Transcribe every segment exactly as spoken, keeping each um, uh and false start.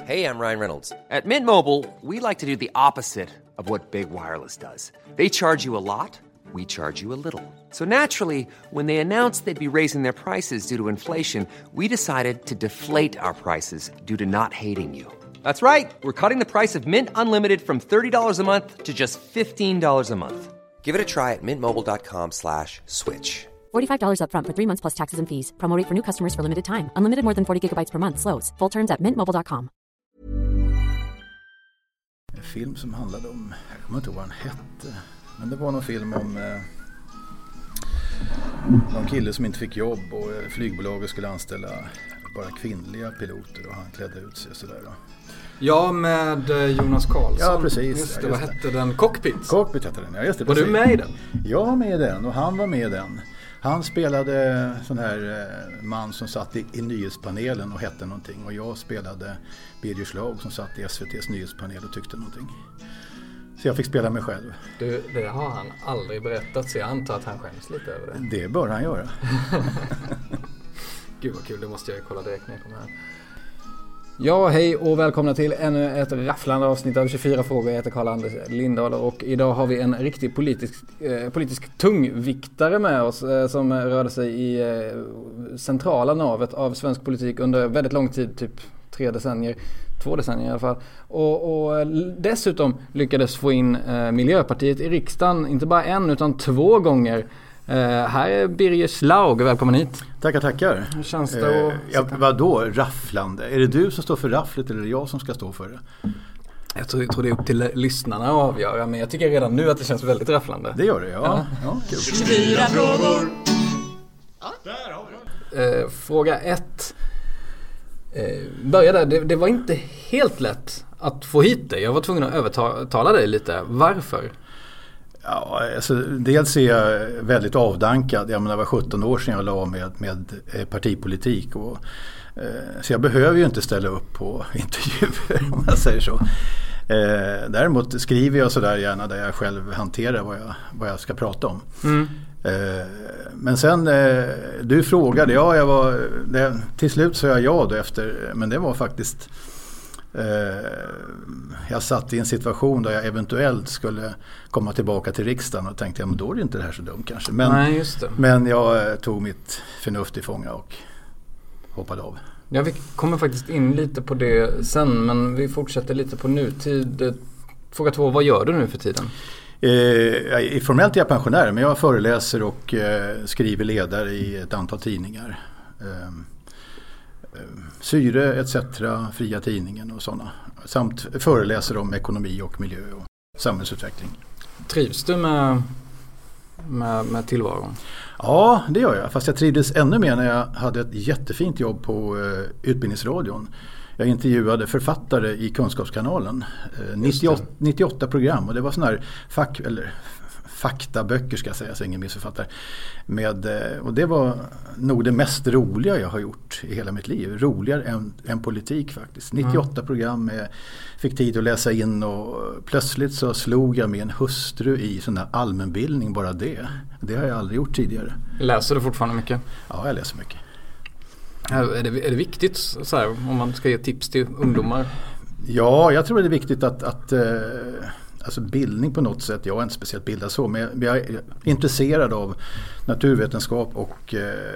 Hey, I'm Ryan Reynolds. At Mint Mobile, we like to do the opposite of what Big Wireless does. They charge you a lot, we charge you a little. So naturally, when they announced they'd be raising their prices due to inflation, we decided to deflate our prices due to not hating you. That's right. We're cutting the price of Mint Unlimited from thirty dollars a month to just fifteen dollars a month. Give it a try at mintmobile.com slash switch. forty-five dollars up front for three months plus taxes and fees. Promo rate for new customers for limited time. Unlimited more than forty gigabytes per month. Slows full terms at mint mobile dot com. En film som handlade om, jag kommer inte ihåg vad den hette, men det var någon film om eh, någon kille som inte fick jobb och flygbolaget skulle anställa bara kvinnliga piloter och han klädde ut sig sådär då. Ja, med Jonas Karlsson. Ja, precis. Just det, ja, just vad det. hette den? Cockpit. Cockpit hette den, ja just det. Var precis. du med i den? Jag var med i den och han var med i den. Han spelade sån här man som satt i, i nyhetspanelen och hette någonting. Och jag spelade Birger Schlaug som satt i S V T:s nyhetspanel och tyckte någonting. Så jag fick spela mig själv. Du, det har han aldrig berättat, så jag antar att han skäms lite över det. Det bör han göra. Gud vad kul, det måste jag kolla direkt när jag kommer här. Ja, hej och välkomna till ännu ett rafflande avsnitt av tjugofyra frågor. Jag heter Carl-Anders Lindahl och idag har vi en riktig politisk, eh, politisk tungviktare med oss eh, som rörde sig i eh, centrala navet av svensk politik under väldigt lång tid, typ tre decennier, två decennier i alla fall. Och, och dessutom lyckades få in eh, Miljöpartiet i riksdagen, inte bara en utan två gånger. Uh, här är Birger Schlaug, välkommen hit. Tackar, tackar. Hur känns det? Uh, ja, vadå rafflande? Är det du som står för rafflet eller är det jag som ska stå för det? Jag tror, jag tror det är upp till lyssnarna att avgöra, men jag tycker redan nu att det känns väldigt rafflande. Det gör det, ja. ja. ja tjugofyra frågor. Ja, där har vi det. Uh, fråga ett. Uh, börja där, det, det var inte helt lätt att få hit dig. Jag var tvungen att övertala dig lite. Varför? Ja, alltså, dels är jag väldigt avdankad. Jag menar, det var sjutton år sedan jag la med, med partipolitik. Och, eh, så jag behöver ju inte ställa upp på intervjuer om jag säger så. Eh, däremot skriver jag sådär gärna där jag själv hanterar vad jag, vad jag ska prata om. Mm. Eh, men sen, eh, du frågade, ja, jag var, det, till slut sa jag ja då efter, men det var faktiskt... Jag satt i en situation där jag eventuellt skulle komma tillbaka till riksdagen och tänkte, ja men då är det inte det här så dumt kanske. Men, Nej, just det. men jag tog mitt förnuft i fånga och hoppade av. Ja, vi kommer faktiskt in lite på det sen, men vi fortsätter lite på nutid. Fråga två, vad gör du nu för tiden? Eh, formellt är jag pensionär, men jag föreläser och eh, skriver ledare i ett antal tidningar. Eh, Syre et cetera, Fria tidningen och sådana. Samt föreläser om ekonomi och miljö och samhällsutveckling. Trivs du med, med, med tillvaron? Ja, det gör jag. Fast jag trivdes ännu mer när jag hade ett jättefint jobb på uh, Utbildningsradion. Jag intervjuade författare i Kunskapskanalen. Uh, nittioåtta, nittioåtta program och det var sådana här fack... Eller, faktaböcker ska jag säga, så ingen missförfattar. Med, och det var nog det mest roliga jag har gjort i hela mitt liv. Roligare än, än politik faktiskt. nittioåtta mm. program, med, fick tid att läsa in och plötsligt så slog jag med en hustru i sån här allmänbildning, bara det. Det har jag aldrig gjort tidigare. Läser du fortfarande mycket? Ja, jag läser mycket. Är det, är det viktigt så här, om man ska ge tips till ungdomar? Ja, jag tror det är viktigt att... att eh, Alltså bildning på något sätt, jag är inte speciellt bildad så, men jag är intresserad av naturvetenskap och eh,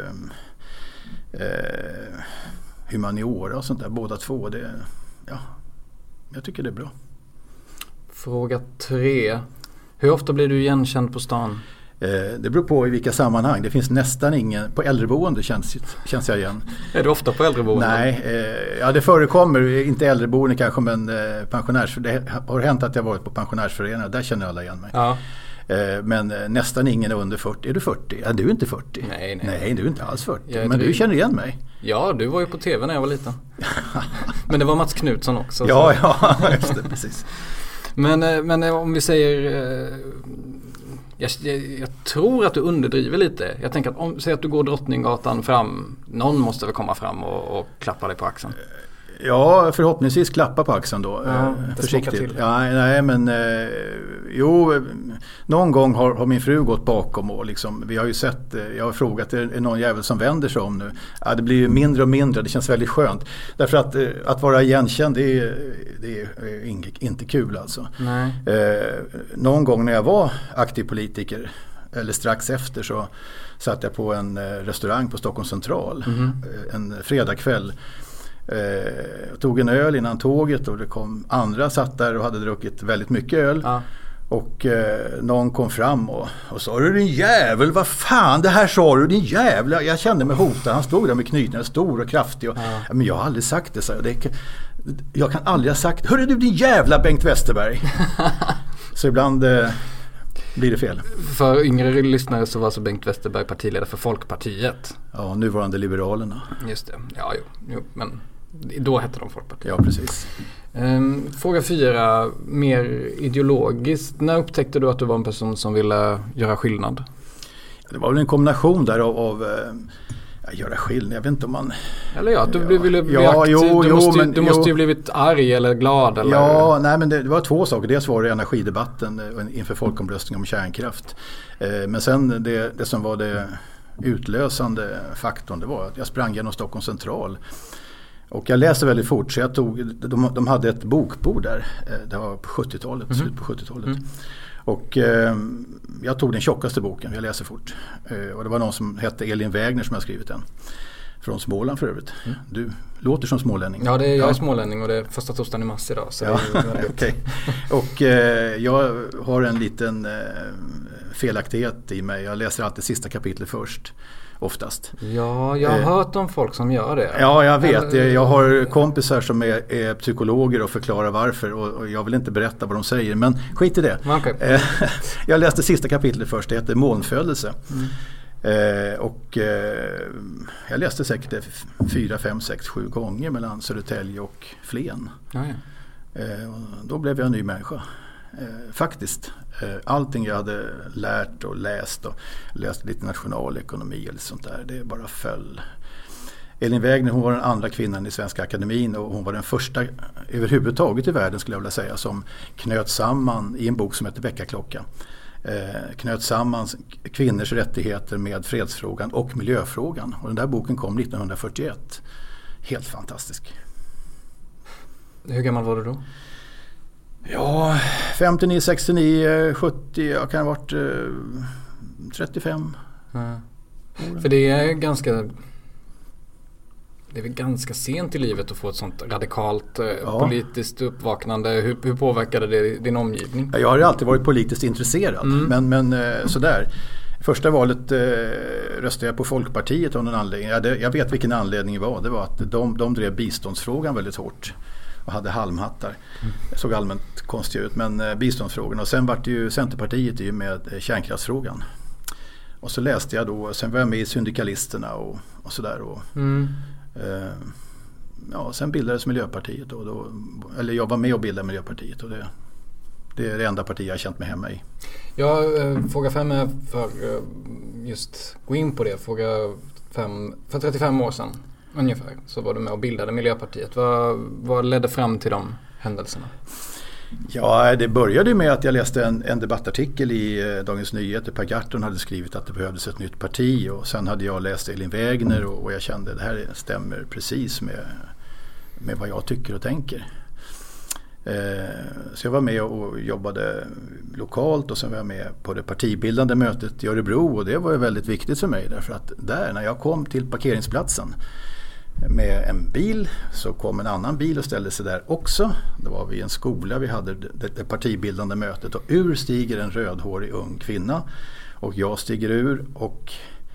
eh, humaniora och sånt där, båda två. Det, ja, jag tycker det är bra. Fråga tre. Hur ofta blir du igenkänd på stan? Eh, det beror på i vilka sammanhang. Det finns nästan ingen, på äldreboende känns, känns jag igen. Är du ofta på äldreboende? Nej, eh, ja det förekommer, inte äldreboende kanske, men eh, pensionärs, det har hänt att jag varit på pensionärsföreningar, där känner alla igen mig. Ja. Eh, men eh, nästan ingen är under fyrtio. Är du fyrtio? Ja, du är inte fyrtio. Nej, nej. Nej, du är inte alls fyrtio. Men du känner igen mig. Ja, du var ju på tv när jag var liten. Men det var Mats Knutsson också. Ja, så. Ja, just det, precis. Men, men om vi säger... Jag, jag, jag tror att du underdriver lite. Jag tänker att om, säg att du går Drottninggatan fram. Någon måste väl komma fram och, och klappa dig på axeln. Ja, förhoppningsvis klappa på axeln då. Ja, eh, försiktigt. Ja, nej, men eh, jo, någon gång har, har min fru gått bakom och liksom, vi har ju sett, eh, jag har frågat, är det någon jävel som vänder sig om nu? Ja, det blir ju mindre och mindre, det känns väldigt skönt. Därför att eh, att vara igenkänd, det är, det är inte, inte kul alltså. Nej. Eh, någon gång när jag var aktiv politiker, eller strax efter, så satt jag på en eh, restaurang på Stockholms central mm. eh, en fredagkväll. Eh, tog en öl innan tåget och det kom andra satt där och hade druckit väldigt mycket öl. Ja. Och eh, någon kom fram och, och sa, du din jävel, vad fan, det här sa du, din jävel. Jag kände mig hotad, han stod där med knytningen, stor och kraftig. Och, ja. Men jag har aldrig sagt det, så jag. Det, jag kan aldrig ha sagt, hörru du din jävla Bengt Westerberg. Så ibland eh, blir det fel. För yngre lyssnare så var alltså Bengt Westerberg partiledare för Folkpartiet. Ja, nuvarande Liberalerna. Just det, ja jo, jo men då hette de Folkpartiet. Ja, precis. Um, fråga fyra, mer ideologiskt. När upptäckte du att du var en person som ville göra skillnad? Det var väl en kombination där av, av äh, göra skillnad. Jag vet inte om man... Eller ja, att du ja, ville bli ja, aktiv. Jo, du jo, måste, men, du måste ju blivit arg eller glad. Eller? Ja, nej, men det, det var två saker. Dels var det energidebatten inför folkomröstningen om kärnkraft. Eh, men sen det, det som var det utlösande faktorn, det var att jag sprang genom Stockholms central. Och jag läste väldigt fort, så jag tog, de, de hade ett bokbord där, det var på sjuttiotalet, mm. slut på sjuttiotalet. Mm. Och eh, jag tog den tjockaste boken, jag läser fort. Eh, och det var någon som hette Elin Wägner som har skrivit den. Från Småland för övrigt. Mm. Du låter som smålänning. Ja, det är, jag är smålänning och det är första torsdagen i mars idag. Så ja, okay. Och eh, jag har en liten eh, felaktighet i mig. Jag läser alltid sista kapitlet först. Oftast. Ja, jag har eh, hört om folk som gör det. Ja, jag vet. Eller, jag har kompisar som är, är psykologer och förklarar varför. Och, och jag vill inte berätta vad de säger. Men skit i det. Okay. Eh, jag läste sista kapitlet först. Det heter Månfödelse. Mm. Eh, och eh, jag läste säkert det fyra, fem, sex, sju gånger mellan Södertälje och Flen. Ja, ja. Eh, och då blev jag en ny människa. Eh, faktiskt. Eh, allting jag hade lärt och läst och läst lite nationalekonomi eller sånt där, det bara föll. Elin Wägner, hon var den andra kvinnan i Svenska Akademin och hon var den första överhuvudtaget i världen, skulle jag vilja säga, som knöt samman i en bok som heter Väckarklocka. Eh, knöt samman kvinnors rättigheter med fredsfrågan och miljöfrågan. Och den där boken kom nittonhundrafyrtioett. Helt fantastisk. Hur gammal var du då? Ja, femtionio, sextionio, sjuttio, jag kan ha varit eh, trettiofem. Mm. För det är ganska... Det är väl ganska sent i livet att få ett sånt radikalt ja. politiskt uppvaknande. Hur, hur påverkade det din omgivning? Jag har alltid varit politiskt intresserad. Mm. Men, men sådär. Första valet eh, röstade jag på Folkpartiet av någon anledning. Jag, det, jag vet vilken anledning det var. Det var att de, de drev biståndsfrågan väldigt hårt. Och hade halmhattar. Mm. Det såg allmänt konstigt ut. Men eh, biståndsfrågan. Och sen var det ju Centerpartiet ju med eh, kärnkraftsfrågan. Och så läste jag då. Sen var jag med i Syndikalisterna och, och sådär. Och, mm. Ja, sen bildades Miljöpartiet och då, eller jag var med och bildade Miljöpartiet och det, det är det enda parti jag har känt mig hemma i. Ja, eh, fråga fem är för eh, just gå in på det. Fråga fem, för trettiofem år sedan ungefär så var du med och bildade Miljöpartiet. Vad, vad ledde fram till de händelserna? Ja, det började med att jag läste en, en debattartikel i eh, Dagens Nyheter. Per Gahrton hade skrivit att det behövdes ett nytt parti och sen hade jag läst Elin Wägner och, och jag kände att det här stämmer precis med, med vad jag tycker och tänker. Eh, så jag var med och jobbade lokalt och sen var jag med på det partibildande mötet i Örebro och det var ju väldigt viktigt för mig därför att där när jag kom till parkeringsplatsen med en bil så kom en annan bil och ställde sig där också. Det var vid en skola vi hade det, det partibildande mötet och ur stiger en rödhårig ung kvinna och jag stiger ur och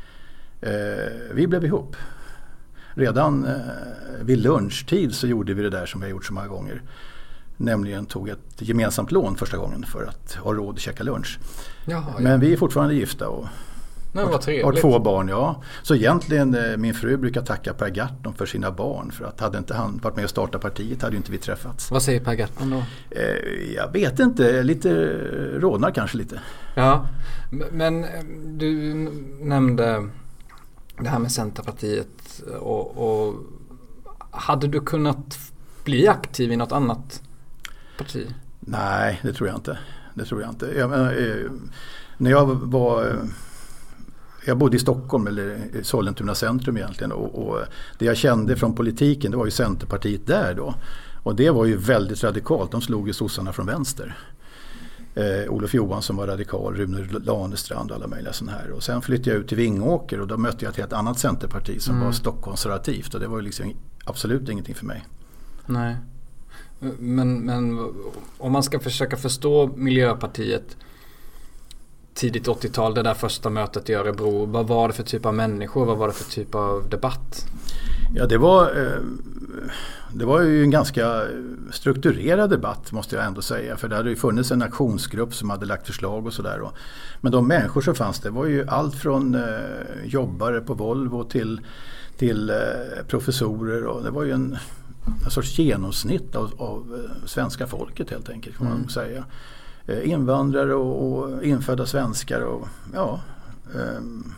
eh, vi blev ihop. Redan eh, vid lunchtid så gjorde vi det där som vi har gjort så många gånger. Nämligen tog ett gemensamt lån första gången för att ha råd att käka lunch. Jaha, ja. Men vi är fortfarande gifta och Nej, vad trevligt. Har två barn, ja. Så egentligen, min fru brukar tacka Per Gahrton för sina barn. För att hade inte han varit med och starta partiet hade ju inte vi träffats. Vad säger Per Gahrton då? Eh, jag vet inte, lite rådnar kanske lite. Ja, men du nämnde det här med Centerpartiet och, och hade du kunnat bli aktiv i något annat parti? Nej, det tror jag inte. Det tror jag inte. Jag, menar, eh, när jag var... Eh, jag bodde i Stockholm, eller i Sollentuna centrum egentligen. Och, och det jag kände från politiken, det var ju Centerpartiet där då. Och det var ju väldigt radikalt. De slog ju sossarna från vänster. Eh, Olof Johansson var radikal, Rune Lanestrand och alla möjliga sådana här. Och sen flyttade jag ut till Vingåker och då mötte jag ett helt annat centerparti som mm. var stockkonservativt. Och det var ju liksom absolut ingenting för mig. Nej. Men, men om man ska försöka förstå Miljöpartiet tidigt åttiotal, det där första mötet i Örebro, vad var det för typ av människor, vad var det för typ av debatt? Ja, det var, det var ju en ganska strukturerad debatt måste jag ändå säga, för det hade ju funnits en aktionsgrupp som hade lagt förslag och sådär. Men de människor som fanns, det var ju allt från jobbare på Volvo till, till professorer, och det var ju en, en sorts genomsnitt av, av svenska folket helt enkelt, kan man mm. säga. Invandrare och, och infödda svenskar och ja... Um,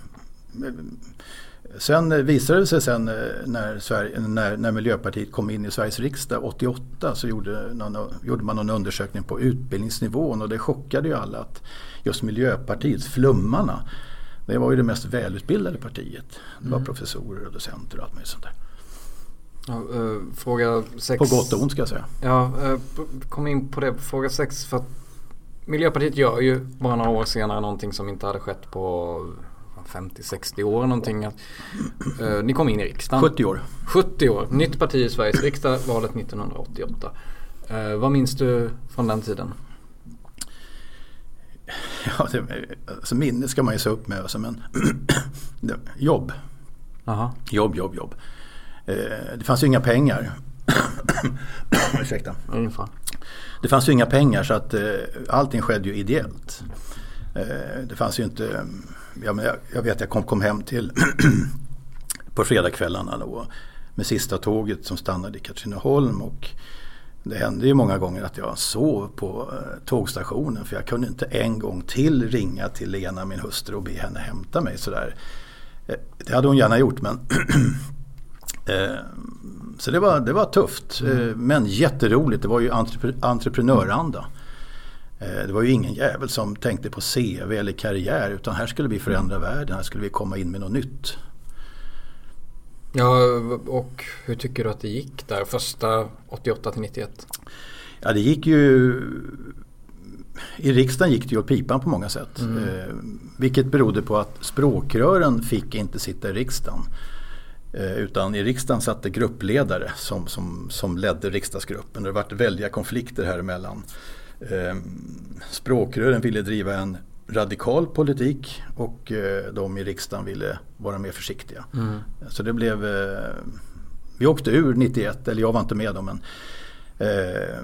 Sen visade det sig sen när, Sverige, när, när Miljöpartiet kom in i Sveriges riksdag åttioåtta, så gjorde, någon, gjorde man en undersökning på utbildningsnivån, och det chockade ju alla att just Miljöpartiet, flummarna, det var ju det mest välutbildade partiet. Det var mm. professorer och docenter och allt möjligt sånt där. Ja, uh, fråga sex. På gott och ont ska jag säga. Ja, uh, kom in på det. Fråga sex, för att Miljöpartiet gör ju bara några år senare någonting som inte hade skett på femtio sextio år någonting. Att, uh, ni kom in i riksdagen. sjuttio år. sjuttio år. Nytt parti i Sveriges riksdag, valet nittonhundraåttioåtta. Uh, vad minns du från den tiden? Ja, det, alltså minne ska man ju se upp med. Alltså, men jobb. Aha. Jobb, jobb, jobb. Eh, det fanns ju inga pengar. Ursäkta. Ungefär. Det fanns ju inga pengar, så att eh, allting skedde ju ideellt. Eh, det fanns ju inte... Ja, men jag, jag vet jag kom, kom hem till på fredagskvällarna då, med sista tåget som stannade i Katrineholm, och det hände ju många gånger att jag sov på eh, tågstationen, för jag kunde inte en gång till ringa till Lena, min hustru, och be henne hämta mig sådär. Eh, det hade hon gärna gjort, men eh, så det var, det var tufft, mm. eh, men jätteroligt. Det var ju entrepre, entreprenöranda. Det var ju ingen jävel som tänkte på C V eller karriär, utan här skulle vi förändra världen, här skulle vi komma in med något nytt. Ja, och hur tycker du att det gick där första åttioåtta till nittioett? Ja, det gick ju... I riksdagen gick det ju åt pipan på många sätt. Mm. Eh, vilket berodde på att språkrören fick inte sitta i riksdagen. Eh, utan i riksdagen satt det gruppledare som, som, som ledde riksdagsgruppen. Det har varit väldiga konflikter här emellan. Eh, språkrören ville driva en radikal politik, och eh, de i riksdagen ville vara mer försiktiga. Mm. Så det blev... Eh, vi åkte ur nittioett, eller jag var inte med dem, men eh,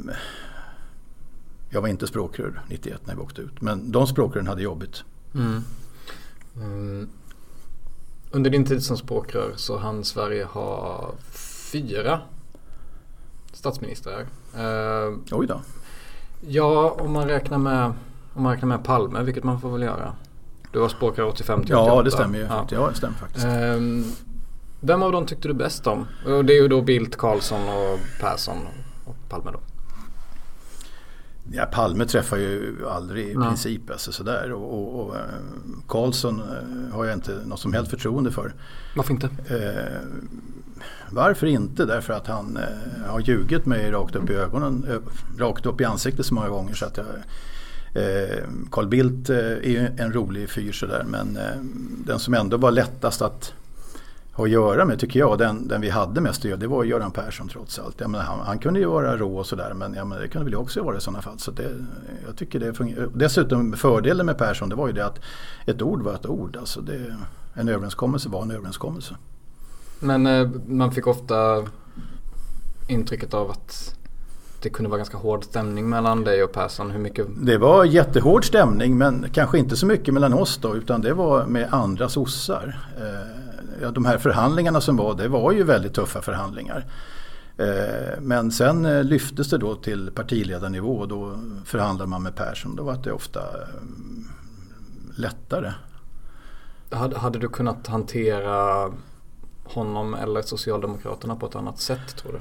jag var inte språkrör nittioett när vi åkte ut. Men de språkrören hade jobbigt. Mm. Mm. Under din tid som språkrör så hann Sverige ha fyra statsministrar. Eh, Oj då. Ja, om man räknar med om man räknar med Palme, vilket man får väl göra. Du var språkrör åttiofem till åttioåtta. Ja, det stämmer ju. Ja, ja det stämmer faktiskt. Um, vem av dem tyckte du bäst om? Och det är ju då Bildt, Carlsson och Persson och Palme då. Ja, Palme träffar ju aldrig i Nej. princip alltså, sådär. Och, och, och Carlsson har jag inte något som helst förtroende för. Varför inte? Eh, varför inte? Därför att han eh, har ljugit mig rakt upp i ögonen, eh, rakt upp i ansiktet så många gånger, så att jag... Eh, Carl Bildt eh, är ju en rolig fyr sådär, men eh, den som ändå var lättast att ha att göra med, tycker jag, den, den vi hade mest att göra, det var Göran Persson trots allt. Jag menar, han, han kunde ju vara rå och sådär, men, ja, men det kunde väl också vara i sådana fall. Så det, jag tycker det fungerar. Dessutom fördelen med Persson, det var ju det att ett ord var ett ord. Alltså det, en överenskommelse var en överenskommelse. Men eh, man fick ofta intrycket av att det kunde vara ganska hård stämning mellan dig och Persson. Hur mycket? Det var jättehård stämning, men kanske inte så mycket mellan oss då, utan det var med andra sossar. Eh, ja, de här förhandlingarna som var, det var ju väldigt tuffa förhandlingar. Eh, men sen eh, lyftes det då till partiledarnivå, och då förhandlade man med Persson. Då var det ofta eh, lättare. Hade, hade du kunnat hantera honom eller Socialdemokraterna på ett annat sätt, tror du?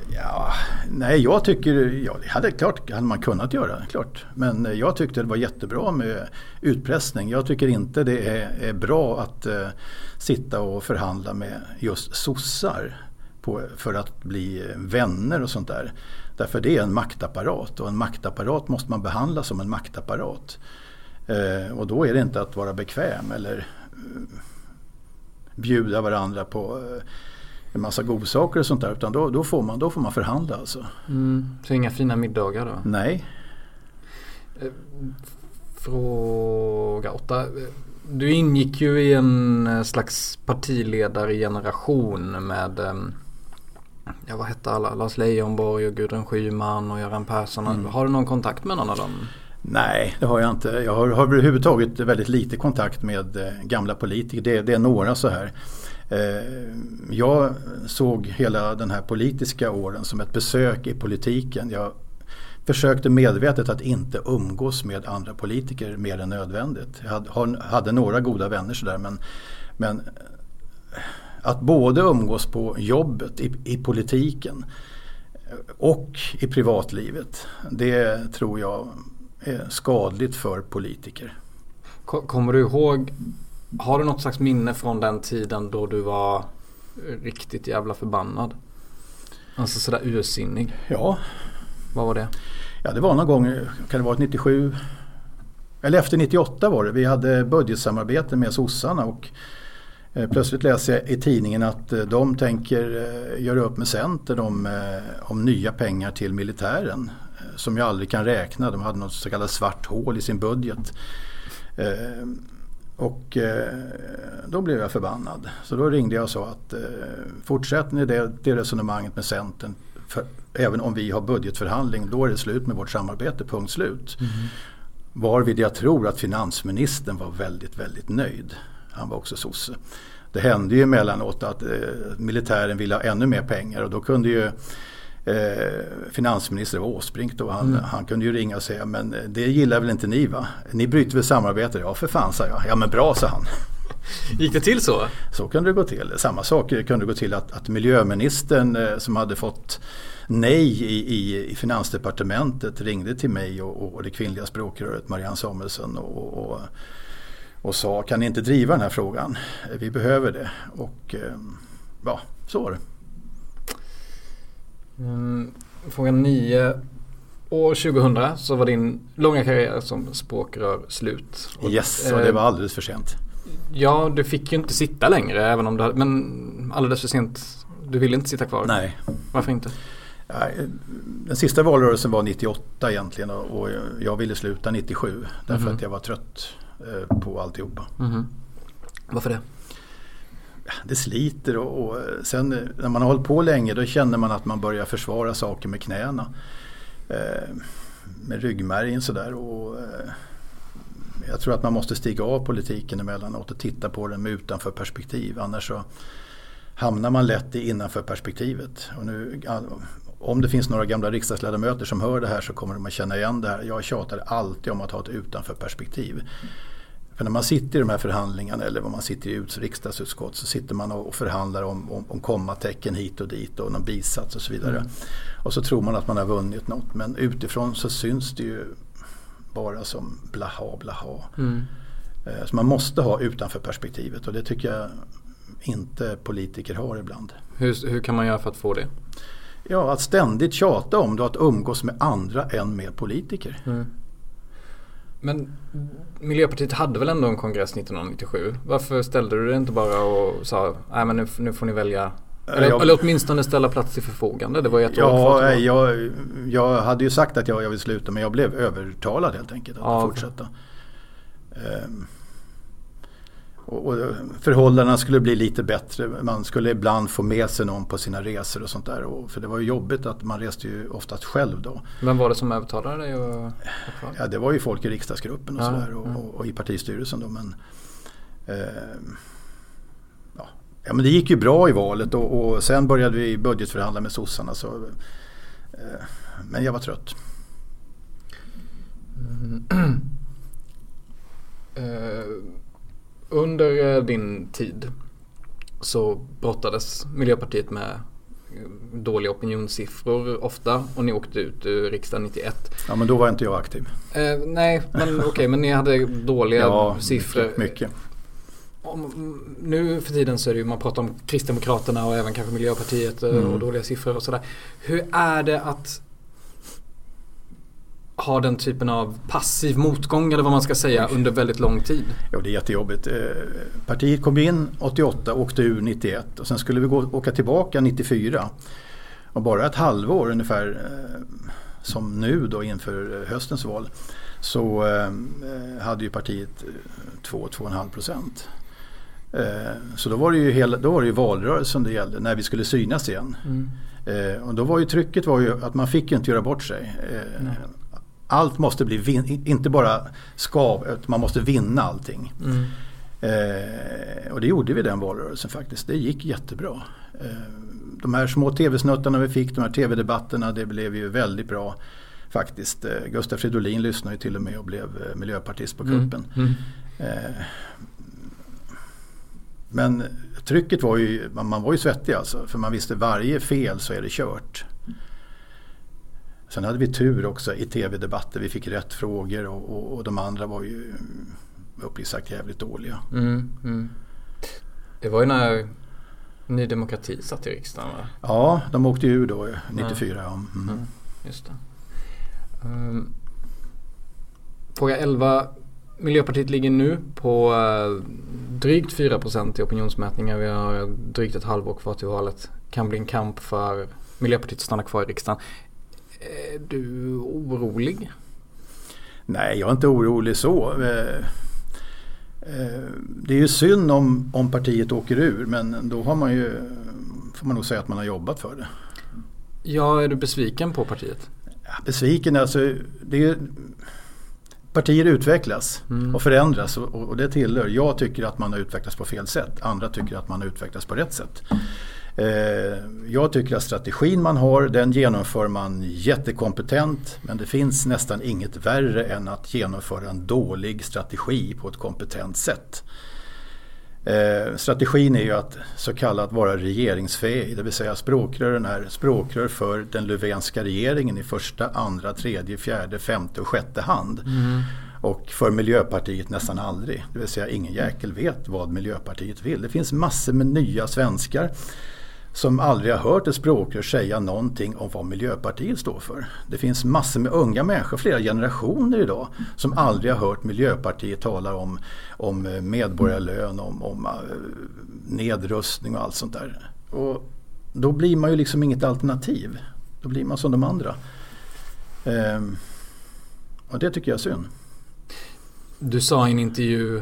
Ja, nej, jag tycker, ja, det hade, klart, hade man kunnat göra, klart. Men jag tyckte det var jättebra med utpressning. Jag tycker inte det är, är bra att uh, sitta och förhandla med just sossar på, för att bli vänner och sånt där. Därför det är en maktapparat, och en maktapparat måste man behandla som en maktapparat. Uh, och då är det inte att vara bekväm eller uh, bjuda varandra på uh, en massa godsaker och sånt där, utan då, då, får man, då får man förhandla alltså. Mm, så inga fina middagar då? Nej. Fråga åtta. Du ingick ju i en slags partiledargeneration med, ja, vad hette alla? Lars Leijonborg och Gudrun Schyman och Göran Persson. Mm. Har du någon kontakt med någon av dem? Nej, det har jag inte. Jag har, har överhuvudtaget väldigt lite kontakt med eh, gamla politiker. Det, det är några så här. Jag såg hela den här politiska åren som ett besök i politiken. Jag försökte medvetet att inte umgås med andra politiker mer än nödvändigt. Jag hade, hade några goda vänner sådär, men, men att både umgås på jobbet, i, i politiken och i privatlivet, det tror jag är skadligt för politiker. Kommer du ihåg, har du något slags minne från den tiden då du var riktigt jävla förbannad? Alltså sådär ursinnig. Ja. Vad var det? Ja, det var någon gång, kan det vara nittiosju, eller efter nittioåtta var det. Vi hade budgetsamarbete med sossarna, och eh, plötsligt läste jag i tidningen att eh, de tänker eh, göra upp med Centern om, eh, om nya pengar till militären, eh, som jag aldrig kan räkna. De hade något så kallat svart hål i sin budget. Eh, Och eh, då blev jag förbannad. Så då ringde jag och sa att eh, fortsätter ni det, det resonemanget med Centern, för, även om vi har budgetförhandling, då är det slut med vårt samarbete, punkt slut. Mm. Varvid jag tror att finansministern var väldigt, väldigt nöjd. Han var också sosse. Det hände ju emellanåt att eh, militären ville ha ännu mer pengar, och då kunde ju Eh, finansminister Åsbrink då, han, mm. han kunde ju ringa och säga, men det gillar väl inte ni, va? Ni bryter väl samarbete? Ja, för fan, sa jag. Ja, men bra, sa han. Gick det till så? Så kunde det gå till. Samma sak kunde gå till att, att miljöministern eh, som hade fått nej i, i, i finansdepartementet ringde till mig och, och det kvinnliga språkröret Marianne Samuelsson och, och, och sa, kan ni inte driva den här frågan? Vi behöver det. Och eh, ja, så var det. Mm, fråga nio. År tjugohundra så var din långa karriär som språkrör slut. Och, yes, och det var alldeles för sent. Ja, du fick ju inte sitta längre, även om du hade, men alldeles för sent. Du ville inte sitta kvar. Nej. Varför inte? Ja, den sista valrörelsen var nittioåtta egentligen, och jag ville sluta nittiosju därför mm. att jag var trött eh, på alltihopa. Mm. Varför det? Det sliter, och, och sen när man har hållit på länge, då känner man att man börjar försvara saker med knäna. Eh, med ryggmärgen sådär, och eh, jag tror att man måste stiga av politiken emellanåt och titta på den med utanför perspektiv, annars så hamnar man lätt i innanför perspektivet. Och nu, om det finns några gamla riksdagsledamöter som hör det här, så kommer de att känna igen det här. Jag tjatar alltid om att ha ett utanför perspektiv. För när man sitter i de här förhandlingarna, eller om man sitter i riksdagsutskott, så sitter man och förhandlar om, om, om kommatecken hit och dit och någon bisats och så vidare. Mm. Och så tror man att man har vunnit något, men utifrån så syns det ju bara som blaha blaha. Mm. Så man måste ha utanför perspektivet, och det tycker jag inte politiker har ibland. Hur, hur kan man göra för att få det? Ja, att ständigt tjata om det, att umgås med andra än med politiker. Mm. Men Miljöpartiet hade väl ändå en kongress nittonhundranittiosju? Varför ställde du det inte bara och sa, nej men nu, nu får ni välja, eller, jag, eller åtminstone ställa plats till förfogande? Det var ju ett ja, jag, jag hade ju sagt att jag, jag vill sluta, men jag blev övertalad helt enkelt att ja, fortsätta. Um, och, och förhållandena skulle bli lite bättre. Man skulle ibland få med sig någon på sina resor och sånt där. Och, för det var ju jobbigt att man reste ju oftast själv då. Vem var det som övertalade dig? Och... Ja, det var ju folk i riksdagsgruppen och ja, sådär. Och, ja. och, och i partistyrelsen då. Men, eh, ja. ja, men det gick ju bra i valet. Och, och sen började vi budgetförhandla med sossarna. Så, eh, men jag var trött. Mm. uh... Under din tid så brottades Miljöpartiet med dåliga opinionssiffror ofta och ni åkte ut ur riksdagen nittioett. Ja, men då var inte jag aktiv. Eh, nej, men okej, okay, men ni hade dåliga ja, siffror. Mycket. mycket. Om, nu för tiden så är det ju, man pratar om Kristdemokraterna och även kanske Miljöpartiet mm. och dåliga siffror och sådär. Hur är det att ha den typen av passiv motgång eller vad man ska säga under väldigt lång tid? Ja, det är jättejobbigt. Partiet kom in åttioåtta, åkte ur nittioett och sen skulle vi gå, åka tillbaka nittiofyra. Och bara ett halvår ungefär som nu då inför höstens val så hade ju partiet två till två komma fem procent. Så då var det ju hela, då var det ju valrörelsen det gällde när vi skulle synas igen. Mm. Och då var ju trycket var ju att man fick ju inte göra bort sig. Nej. Allt måste bli, vin- inte bara skav, man måste vinna allting. Mm. Eh, och det gjorde vi den valrörelsen faktiskt. Det gick jättebra. Eh, de här små tv-snuttarna vi fick, de här tv-debatterna, det blev ju väldigt bra faktiskt. Eh, Gustaf Fridolin lyssnade ju till och med och blev eh, miljöpartist på kuppen. Mm. Mm. Eh, men trycket var ju, man, man var ju svettig alltså, för man visste varje fel så är det kört. Sen hade vi tur också i tv-debatter. Vi fick rätt frågor och, och, och de andra var ju uppriktigt sagt jävligt dåliga. Mm, mm. Det var ju när Ny Demokrati satt i riksdagen, va? Ja, de åkte ju då nittiofyra. Ja. Mm. Mm, just det. Um, fråga elva. Miljöpartiet ligger nu på uh, drygt fyra procent i opinionsmätningar. Vi har drygt ett halvår kvar till valet. Kan bli en kamp för Miljöpartiet att stanna kvar i riksdagen. Är du orolig? Nej, jag är inte orolig så. Det är ju synd om, om partiet åker ur, men då har man ju, får man nog säga att man har jobbat för det. Ja, är du besviken på partiet? Ja, besviken, alltså det är ju, partier utvecklas mm. och förändras och, och det tillhör. Jag tycker att man har utvecklats på fel sätt. Andra tycker att man har utvecklats på rätt sätt. Jag tycker att strategin man har, den genomför man jättekompetent, men det finns nästan inget värre än att genomföra en dålig strategi på ett kompetent sätt. Strategin är ju att så kallat vara regeringsfähig, det vill säga språkrören är språkrör för den löfvenska regeringen i första, andra, tredje, fjärde, femte och sjätte hand. Mm. Och för Miljöpartiet nästan aldrig. Det vill säga ingen jäkel vet vad Miljöpartiet vill. Det finns massor med nya svenskar som aldrig har hört ett språkrör säga någonting om vad Miljöpartiet står för. Det finns massor med unga människor, flera generationer idag, som aldrig har hört Miljöpartiet tala om, om medborgarlön, om, om nedrustning och allt sånt där. Och då blir man ju liksom inget alternativ. Då blir man som de andra. Ehm, och det tycker jag är synd. Du sa i en intervju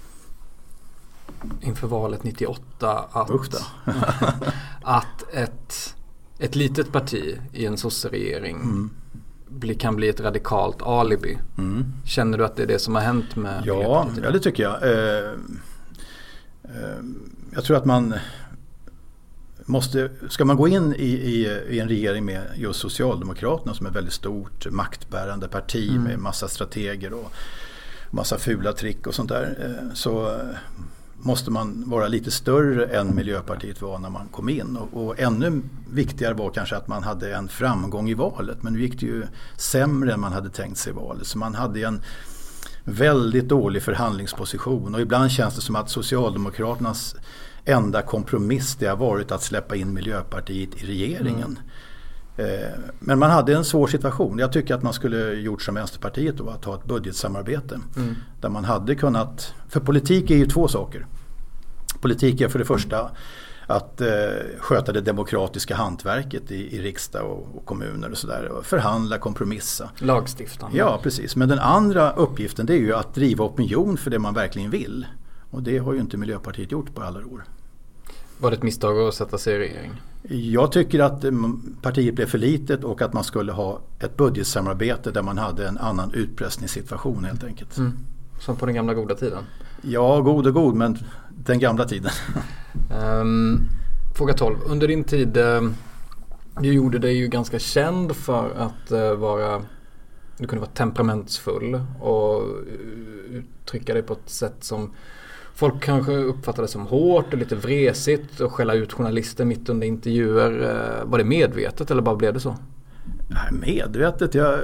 inför valet nittioåtta att, att ett, ett litet parti i en sosseregering mm. bli, kan bli ett radikalt alibi. Mm. Känner du att det är det som har hänt med ja, Miljöpartiet? Ja, det tycker jag. Eh, eh, jag tror att man måste, ska man gå in i, i, i en regering med just Socialdemokraterna som är ett väldigt stort maktbärande parti mm. med massa strateger och massa fula trick och sånt där, så måste man vara lite större än Miljöpartiet var när man kom in. Och, och ännu viktigare var kanske att man hade en framgång i valet. Men nu gick det ju sämre än man hade tänkt sig i valet. Så man hade en väldigt dålig förhandlingsposition. Och ibland känns det som att Socialdemokraternas enda kompromiss det har varit att släppa in Miljöpartiet i regeringen. Mm. Men man hade en svår situation. Jag tycker att man skulle gjort som Vänsterpartiet då, att ha ett budgetsamarbete. Mm. Där man hade kunnat, för politik är ju två saker. Politik är för det första att eh, sköta det demokratiska hantverket i, i riksdag och, och kommuner och sådär. Och förhandla, kompromissa. Lagstiftande. Ja, precis. Men den andra uppgiften det är ju att driva opinion för det man verkligen vill. Och det har ju inte Miljöpartiet gjort på alla år. Var det ett misstag att sätta sig i regering? Jag tycker att partiet blev för litet och att man skulle ha ett budgetsamarbete där man hade en annan utpressningssituation helt enkelt. Mm. Som på den gamla goda tiden? Ja, god och god, men den gamla tiden. um, fråga tolv. Under din tid, uh, du gjorde dig ju ganska känd för att uh, vara, du kunde vara temperamentsfull och uh, uttrycka dig på ett sätt som Folk kanske uppfattar det som hårt och lite vresigt och skälla ut journalister mitt under intervjuer. Var det medvetet eller bara blev det så? Nej, medvetet. Jag...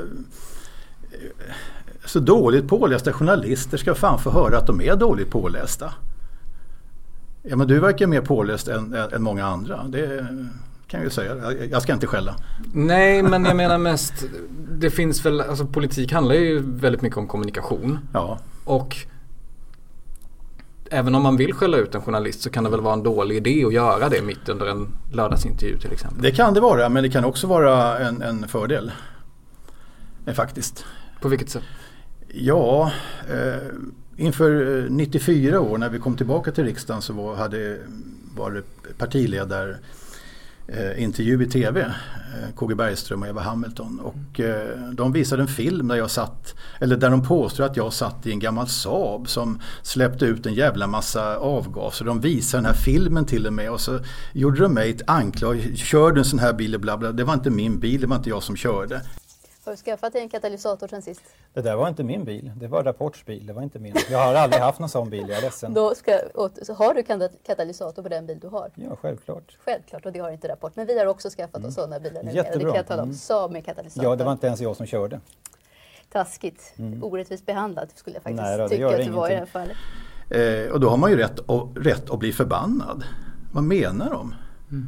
Så dåligt pålästa journalister ska fan få höra att de är dåligt pålästa. Ja, men du verkar mer påläst än, än många andra. Det kan jag ju säga. Jag ska inte skälla. Nej, men jag menar mest, det finns väl, alltså politik handlar ju väldigt mycket om kommunikation. Ja. Och även om man vill skälla ut en journalist så kan det väl vara en dålig idé att göra det mitt under en lördagsintervju till exempel. Det kan det vara, men det kan också vara en, en fördel. Eh, faktiskt. På vilket sätt? Ja, eh, inför nittiofyra år när vi kom tillbaka till riksdagen så var, hade, var det partiledare eh, intervju i tv, eh, K G Bergström och Eva Hamilton, och eh, de visade en film där jag satt, eller där de påstår att jag satt i en gammal Saab som släppte ut en jävla massa avgaser. De visade den här filmen till och med och så gjorde de mig ett anklag, körde en sån här bil och bla bla. Det var inte min bil, det var inte jag som körde. Har du skaffat dig en katalysator sen sist? Det där var inte min bil. Det var Rapports bil. Det var inte min. Jag har aldrig haft någon sån bil. Jag är ledsen. Då ska, så har du katalysator på den bil du har? Ja, självklart. Självklart, och det har inte Rapport. Men vi har också skaffat mm. oss sådana bilar nu. Jättebra. Det kan jag tala om. Saab med katalysator. Ja, det var inte ens jag som körde. Taskigt. Mm. Orättvist behandlad skulle jag faktiskt Nej, då, tycka att det var i alla fall. Eh, och då har man ju rätt, och, rätt att bli förbannad. Vad menar de? Mm.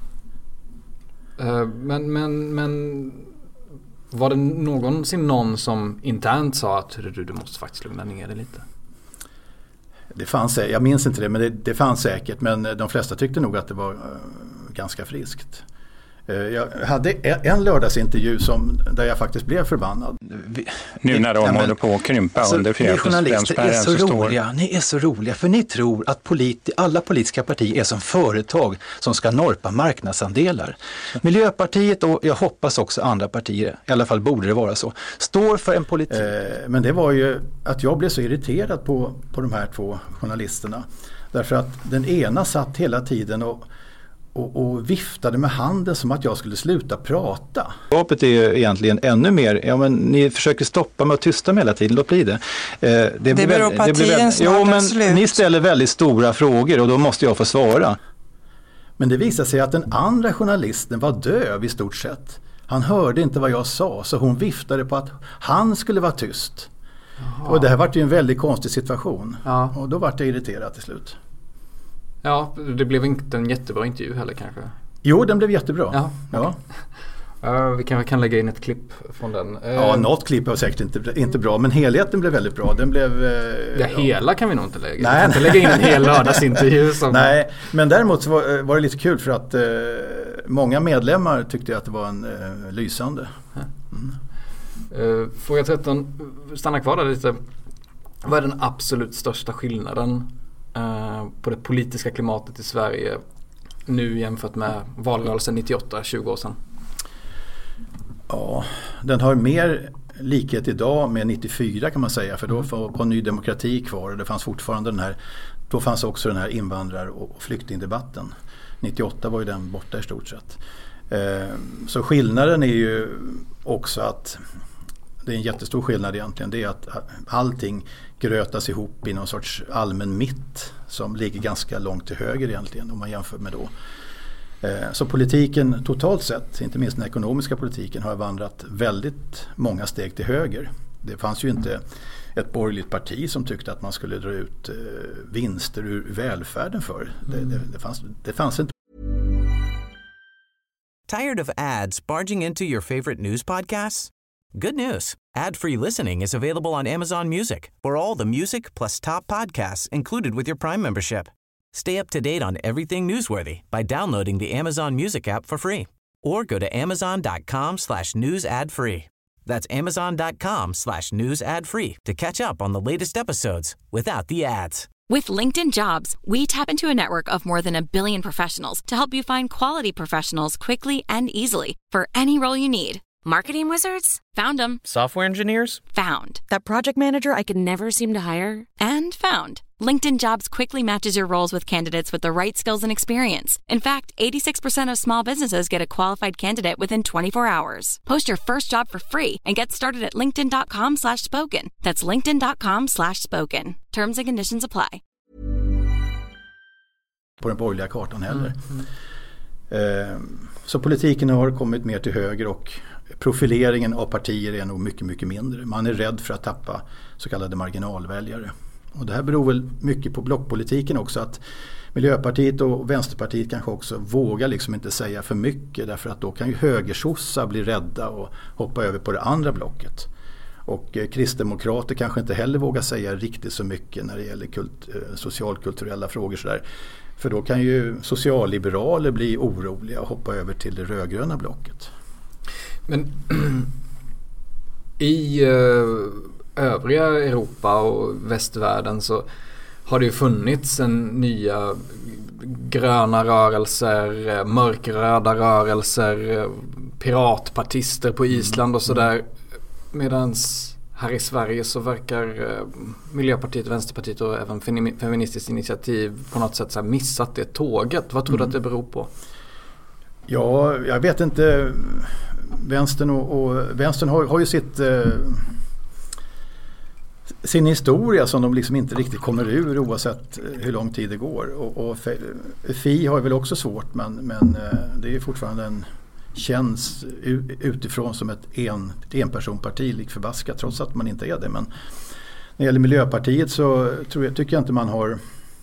Uh, men, men, men... Var det någonsin någon som internt sa att du, du måste faktiskt lugna ner dig lite? Det fanns, jag minns inte det, men det, det fanns säkert. Men de flesta tyckte nog att det var uh, ganska friskt. Uh, jag hade en lördagsintervju som, där jag faktiskt blev förbannad. Vi, nu när de ja, men, håller på att krympa alltså, under fyra journalister är så, så roliga. Ni är så roliga för ni tror att politi- alla politiska partier är som företag som ska norpa marknadsandelar. Miljöpartiet och jag hoppas också andra partier, i alla fall borde det vara så, står för en politik. Eh, men det var ju att jag blev så irriterad på, på de här två journalisterna. Därför att den ena satt hela tiden och Och, och viftade med handen som att jag skulle sluta prata. Skapet är ju egentligen ännu mer, ja men ni försöker stoppa mig och tysta mig hela tiden, låt bli det. Eh, det, det beror på att tiden snart jo, men slut. Ni ställer väldigt stora frågor och då måste jag få svara. Men det visade sig att den andra journalisten var döv i stort sett. Han hörde inte vad jag sa, så hon viftade på att han skulle vara tyst. Jaha. Och det här var ju en väldigt konstig situation. Ja. Och då var jag irriterad till slut. Ja, det blev inte en jättebra intervju heller kanske. Jo, den blev jättebra. Ja, ja. Uh, vi kan, kan lägga in ett klipp från den. Uh, ja, något klipp var säkert inte, inte bra, men helheten blev väldigt bra. Den blev, uh, ja, hela kan vi nog inte lägga. Nej. Vi kan inte lägga in en hel lördagsintervju. Som... Nej, men däremot så var, var det lite kul för att uh, många medlemmar tyckte att det var en uh, lysande. Mm. Uh, fråga tretton, stanna kvar där lite. Vad är den absolut största skillnaden på det politiska klimatet i Sverige nu jämfört med valrörelsen nittioåtta, tjugo år sedan? Ja, den har mer likhet idag med nittiofyra kan man säga, för då var Ny demokrati kvar och det fanns fortfarande den här, då fanns också den här invandrar- och flyktingdebatten. nittioåtta var ju den borta i stort sett. Så skillnaden är ju också att det är en jättestor skillnad egentligen, det är att allting grötas ihop i någon sorts allmän mitt som ligger ganska långt till höger egentligen om man jämför med då. Så politiken totalt sett, inte minst den ekonomiska politiken, har vandrat väldigt många steg till höger. Det fanns ju inte ett borgerligt parti som tyckte att man skulle dra ut vinster ur välfärden för. Det, det, det, fanns, det fanns inte. Tired of ads barging into your favorite news podcasts? Good news. Ad-free listening is available on Amazon Music for all the music plus top podcasts included with your Prime membership. Stay up to date on everything newsworthy by downloading the Amazon Music app for free or go to amazon.com slash news ad free. That's amazon.com slash news ad free to catch up on the latest episodes without the ads. With LinkedIn Jobs, we tap into a network of more than a billion professionals to help you find quality professionals quickly and easily for any role you need. Marketing wizards? Found them. Software engineers? Found. That project manager I could never seem to hire? And found. LinkedIn Jobs quickly matches your roles with candidates with the right skills and experience. In fact, eighty-six percent of small businesses get a qualified candidate within twenty-four hours. Post your first job for free and get started at linkedin.com slash spoken. That's linkedin.com slash spoken. Terms and conditions apply. på den borgerliga kartan heller. Mm. Eh, så politiken har kommit mer till höger och profileringen av partier är nog mycket, mycket mindre. Man är rädd för att tappa så kallade marginalväljare. Och det här beror väl mycket på blockpolitiken också, att Miljöpartiet och Vänsterpartiet kanske också vågar liksom inte säga för mycket, därför att då kan ju högersossar bli rädda och hoppa över på det andra blocket. Och eh, kristdemokrater kanske inte heller vågar säga riktigt så mycket när det gäller kult, eh, socialkulturella frågor sådär. För då kan ju socialliberaler bli oroliga och hoppa över till det rödgröna blocket. Men i eh, övriga Europa och västvärlden så har det ju funnits en nya gröna rörelser, mörkröda rörelser, piratpartister på Island och sådär. Medans här i Sverige så verkar Miljöpartiet, Vänsterpartiet och även Feministiskt initiativ på något sätt så här missat det tåget. Vad tror du mm. att det beror på? Ja, jag vet inte. Vänstern, och, och, Vänstern har, har ju sitt... Eh, sin historia som de liksom inte riktigt kommer ur oavsett hur lång tid det går. Och, och F I har väl också svårt, men, men det är fortfarande en känns utifrån som ett, en, ett enpersonparti lik förbaskat, trots att man inte är det. Men när det gäller Miljöpartiet så tror jag, tycker jag inte man har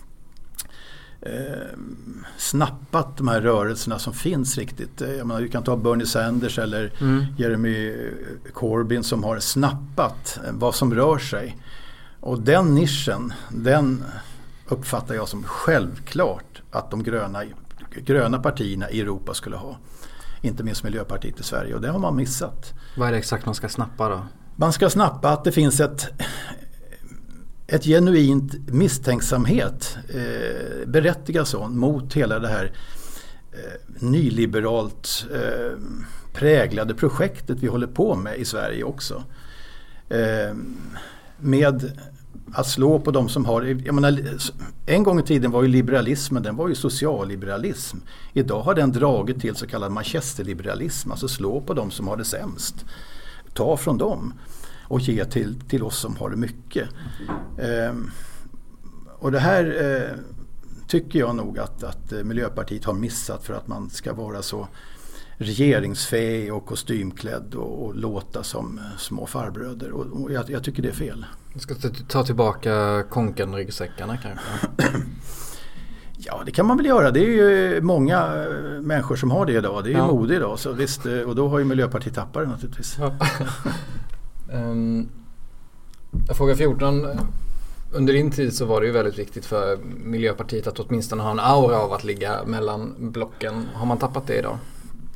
eh, snappat de här rörelserna som finns riktigt. Jag menar, du kan ta Bernie Sanders eller mm. Jeremy Corbyn som har snappat vad som rör sig. Och den nischen, den uppfattar jag som självklart att de gröna, gröna partierna i Europa skulle ha. Inte minst Miljöpartiet i Sverige, och det har man missat. Vad är det exakt man ska snappa då? Man ska snappa att det finns ett, ett genuint misstänksamhet, eh, berättigad sån, mot hela det här eh, nyliberalt eh, präglade projektet vi håller på med i Sverige också. Eh, med att slå på de som har... Jag menar, en gång i tiden var ju liberalismen, den var ju socialliberalism. Idag har den dragit till så kallad manchesterliberalism, alltså slå på de som har det sämst. Ta från dem och ge till, till oss som har det mycket. Eh, och det här eh, tycker jag nog att, att Miljöpartiet har missat, för att man ska vara så regeringsfähig och kostymklädd och, och låta som små farbröder. Och, och jag, jag tycker det är fel. Du ska ta tillbaka konken-ryggsäckarna kanske? Ja, det kan man väl göra. Det är ju många människor som har det idag. Det är ju ja. mode idag. Så visst, och då har ju Miljöpartiet tappat det naturligtvis. Ja. um, fråga fjorton. Under din tid så var det ju väldigt viktigt för Miljöpartiet att åtminstone ha en aura av att ligga mellan blocken. Har man tappat det idag?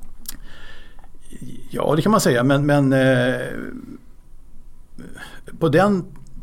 Ja, det kan man säga. Men, men eh, på den...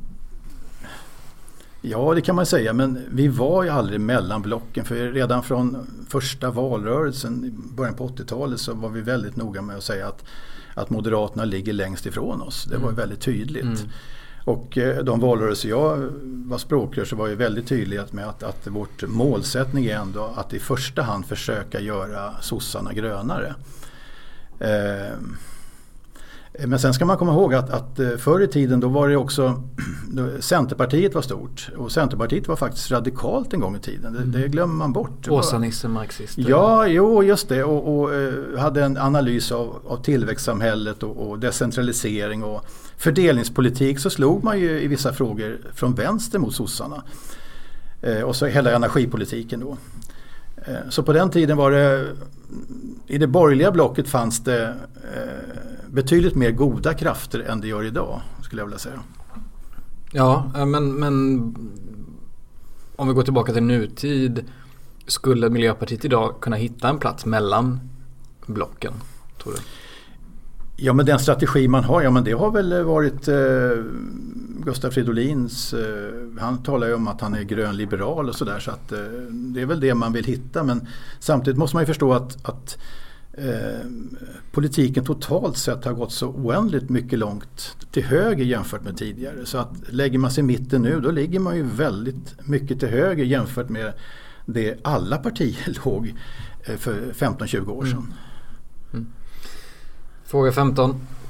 Ja, det kan man säga. Men vi var ju aldrig mellan blocken. För redan från första valrörelsen i början på åttiotalet så var vi väldigt noga med att säga att, att Moderaterna ligger längst ifrån oss. Det var ju väldigt tydligt. Mm. Och eh, de valrörelser jag var språkrör så var ju väldigt tydligt med att, att vårt målsättning är ändå att i första hand försöka göra sossarna grönare. Eh, men sen ska man komma ihåg att, att förr i tiden då var det också då, Centerpartiet var stort, och Centerpartiet var faktiskt radikalt en gång i tiden. Det, mm. det glömmer man bort. Åsa-Nisse marxister. Ja, jo, just det. Och, och eh, hade en analys av, av tillväxtsamhället och, och decentralisering och fördelningspolitik, så slog man ju i vissa frågor från vänster mot sossarna. Eh, och så hela energipolitiken då. Eh, så på den tiden var det, i det borgerliga blocket fanns det eh, betydligt mer goda krafter än det gör idag, skulle jag vilja säga. Ja, men, men om vi går tillbaka till nutid, skulle Miljöpartiet idag kunna hitta en plats mellan blocken, tror du? Ja, men den strategi man har, ja men det har väl varit eh, Gustaf Fridolins, eh, han talar ju om att han är grönliberal och sådär, så att eh, det är väl det man vill hitta, men samtidigt måste man ju förstå att, att eh, politiken totalt sett har gått så oändligt mycket långt till höger jämfört med tidigare, så att lägger man sig i mitten nu, då ligger man ju väldigt mycket till höger jämfört med det alla partier låg eh, för femton tjugo år sedan. Mm. Mm. Fråga femton.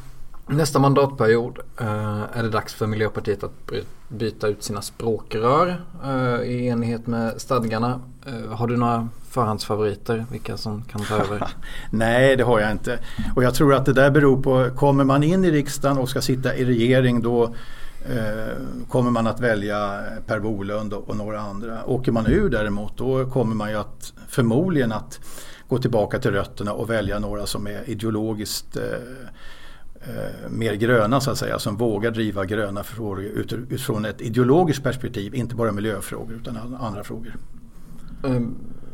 Nästa mandatperiod eh, är det dags för Miljöpartiet att byta ut sina språkrör eh, i enlighet med stadgarna. Eh, har du några förhandsfavoriter, vilka som kan ta över? Nej, det har jag inte. Och jag tror att det där beror på, kommer man in i riksdagen och ska sitta i regering, då eh, kommer man att välja Per Bolund och, och några andra. Åker man ur däremot, då kommer man ju att förmodligen att gå tillbaka till rötterna och välja några som är ideologiskt eh, eh, mer gröna så att säga, som vågar driva gröna frågor ut, utifrån ett ideologiskt perspektiv, inte bara miljöfrågor utan andra frågor. Mm.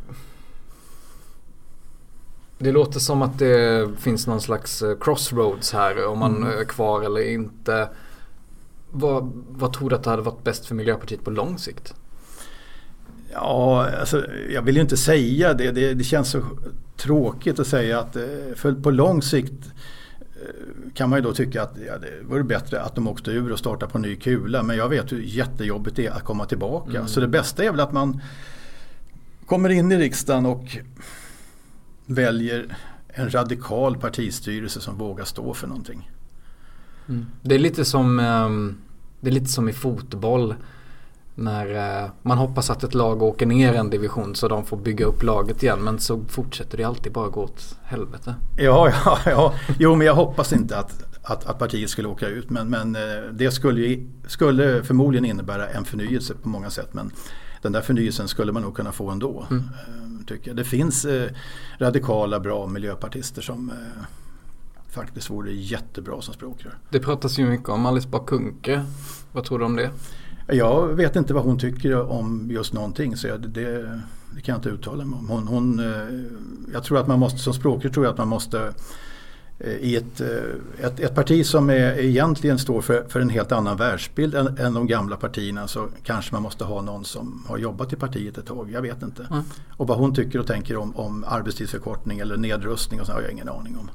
Det låter som att det finns någon slags crossroads här, om man mm. är kvar eller inte. Vad, vad tror du att det hade varit bäst för Miljöpartiet på lång sikt? Ja, alltså, jag vill ju inte säga det. Det, det känns så tråkigt att säga att för på lång sikt kan man ju då tycka att ja, det vore bättre att de åkte ur och startade på ny kula. Men jag vet hur jättejobbigt det är att komma tillbaka. Mm. Så det bästa är väl att man kommer in i riksdagen och väljer en radikal partistyrelse som vågar stå för någonting. Mm. Det är lite som um, det är lite som i fotboll när uh, man hoppas att ett lag åker ner en division så de får bygga upp laget igen, men så fortsätter det alltid bara gå åt helvete. Ja, ja, ja. Jo, men jag hoppas inte att, att, att partiet skulle åka ut, men, men det skulle, ju, skulle förmodligen innebära en förnyelse på många sätt, men den där förnyelsen skulle man nog kunna få ändå. Mm. Tycker jag. Det finns eh, radikala, bra miljöpartister som eh, faktiskt vore jättebra som språkrör. Det pratas ju mycket om Alice Bah Kuhnke. Vad tror du om det? Jag vet inte vad hon tycker om just någonting, så jag, det, det kan jag inte uttala mig om. Hon, hon, eh, jag tror att man måste, som språkrör tror jag att man måste eh, i ett, eh, ett, ett parti som är, egentligen står för, för en helt annan världsbild än, än de gamla partierna, så kanske man måste ha någon som har jobbat i partiet ett tag. Jag vet inte. Mm. Och vad hon tycker och tänker om, om arbetstidsförkortning eller nedrustning och så har jag ingen aning om.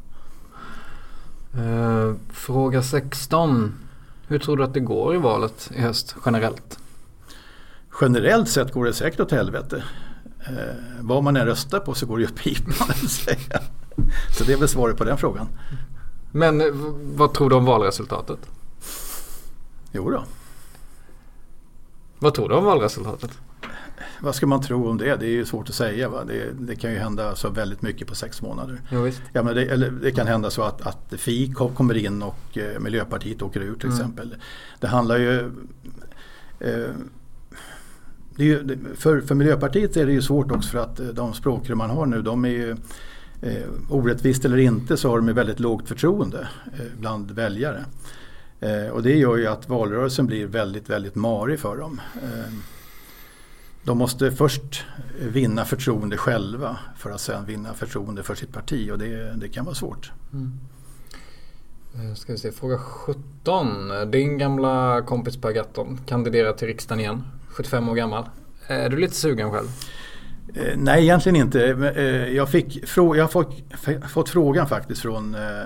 Uh, fråga sexton. Hur tror du att det går i valet i höst generellt? Generellt sett går det säkert åt helvete. Eh, vad man än röstar på så går det ju pipan, vill säga. Så det är väl svaret på den frågan. Men vad tror du om valresultatet? Jo då. Vad tror du om valresultatet? Vad ska man tro om det? Det är ju svårt att säga. Va? Det, det kan ju hända så väldigt mycket på sex månader. Jo, visst. Ja, men det, eller det kan hända så att, att F I kommer in och eh, Miljöpartiet åker ur till mm. exempel. Det handlar ju... Eh, det är ju för, för Miljöpartiet är det ju svårt också för att de språkrör man har nu, de är ju eh, orättvist eller inte så har de väldigt lågt förtroende eh, bland väljare. Eh, och det gör ju att valrörelsen blir väldigt, väldigt marig för dem. Eh, De måste först vinna förtroende själva för att sedan vinna förtroende för sitt parti, och det, det kan vara svårt. Mm. Ska vi se, fråga sjutton. Din gamla kompis Per Gahrton kandiderar till riksdagen igen, sjuttiofem år gammal. Är du lite sugen själv? Eh, nej, egentligen inte. Eh, jag, fick frå- jag har fått, f- fått frågan faktiskt från eh,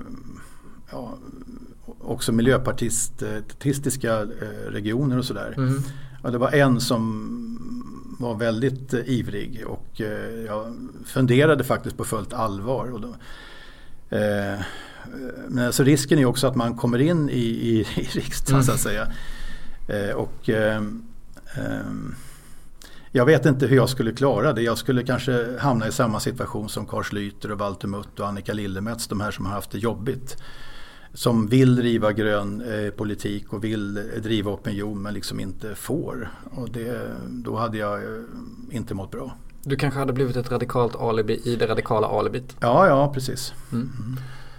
ja, också miljöpartistiska eh, regioner och sådär. Mm. Ja, det var en som var väldigt eh, ivrig och eh, jag funderade faktiskt på fullt allvar. Och då, eh, men alltså risken är också att man kommer in i, i, i riksdagen mm. så att säga. Eh, och eh, eh, jag vet inte hur jag skulle klara det. Jag skulle kanske hamna i samma situation som Carl Schlyter och Walter Mutt och Annika Lillemets, de här som har haft det jobbigt. Som vill driva grön eh, politik och vill eh, driva opinion men liksom inte får. Och det, då hade jag eh, inte mått bra. Du kanske hade blivit ett radikalt alibi i det radikala alibit. Ja, ja, precis. Mm. Mm.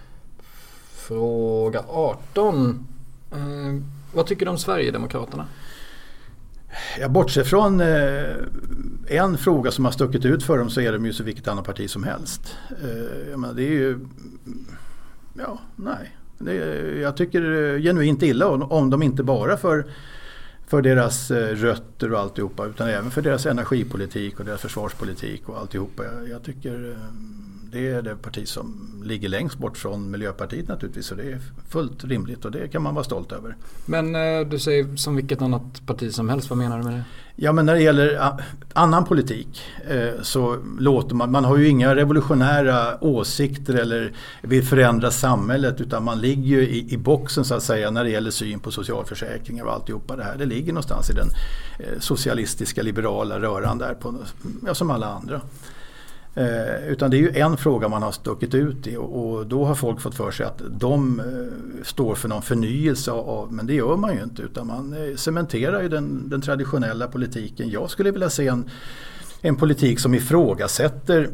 Fråga arton. Eh, vad tycker du om Sverigedemokraterna? Jag bortser från eh, en fråga som har stuckit ut för dem, så är de ju så vilket annat parti som helst. Eh, jag menar, det är ju... Ja, nej. Det, jag tycker genuint illa om, om de inte bara för, för deras eh, rötter och alltihopa, utan även för deras energipolitik och deras försvarspolitik och alltihopa. Jag, jag tycker eh, Det är det parti som ligger längst bort från Miljöpartiet naturligtvis, och det är fullt rimligt och det kan man vara stolt över. Men eh, du säger som vilket annat parti som helst, vad menar du med det? Ja, men när det gäller a- annan politik eh, så låter man, man har ju inga revolutionära åsikter eller vill förändra samhället, utan man ligger ju i, i boxen så att säga när det gäller syn på socialförsäkringar och alltihopa det här. Det ligger någonstans i den eh, socialistiska liberala röran där på, ja, som alla andra. Eh, utan det är ju en fråga man har stuckit ut i, och, och då har folk fått för sig att de eh, står för någon förnyelse av, men det gör man ju inte, utan man eh, cementerar ju den, den traditionella politiken. Jag skulle vilja se en, en politik som ifrågasätter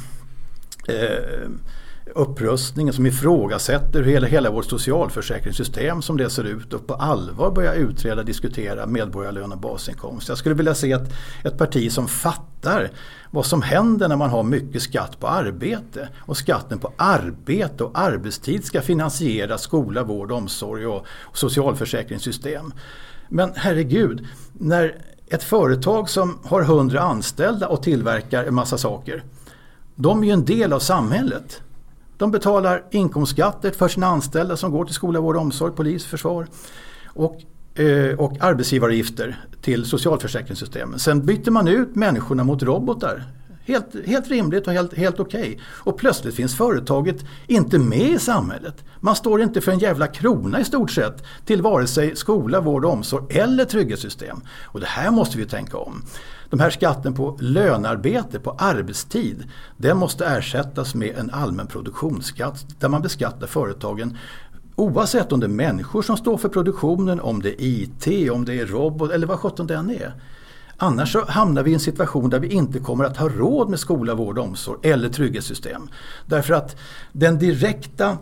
eh, upprustningen, som ifrågasätter hela, hela vårt socialförsäkringssystem som det ser ut, och på allvar börja utreda, diskutera medborgarlön och basinkomst. Jag skulle vilja se ett, ett parti som fattar vad som händer när man har mycket skatt på arbete, och skatten på arbete och arbetstid ska finansiera skola, vård, omsorg och, och socialförsäkringssystem. Men herregud, när ett företag som har hundra anställda och tillverkar en massa saker, de är ju en del av samhället. De betalar inkomstskatter för sina anställda som går till skola, vård, omsorg, polis, försvar och, eh, och arbetsgivaravgifter till socialförsäkringssystemen. Sen byter man ut människorna mot robotar. Helt, helt rimligt och helt, helt okej. Okay. Och plötsligt finns företaget inte med i samhället. Man står inte för en jävla krona i stort sett till vare sig skola, vård, omsorg eller trygghetssystem. Och det här måste vi tänka om. De här skatten på lönarbete, på arbetstid, den måste ersättas med en allmän produktionsskatt där man beskattar företagen oavsett om det är människor som står för produktionen, om det är I T, om det är robot eller vad sjutton den är. Annars så hamnar vi i en situation där vi inte kommer att ha råd med skola, vård, omsorg eller trygghetssystem. Därför att den direkta,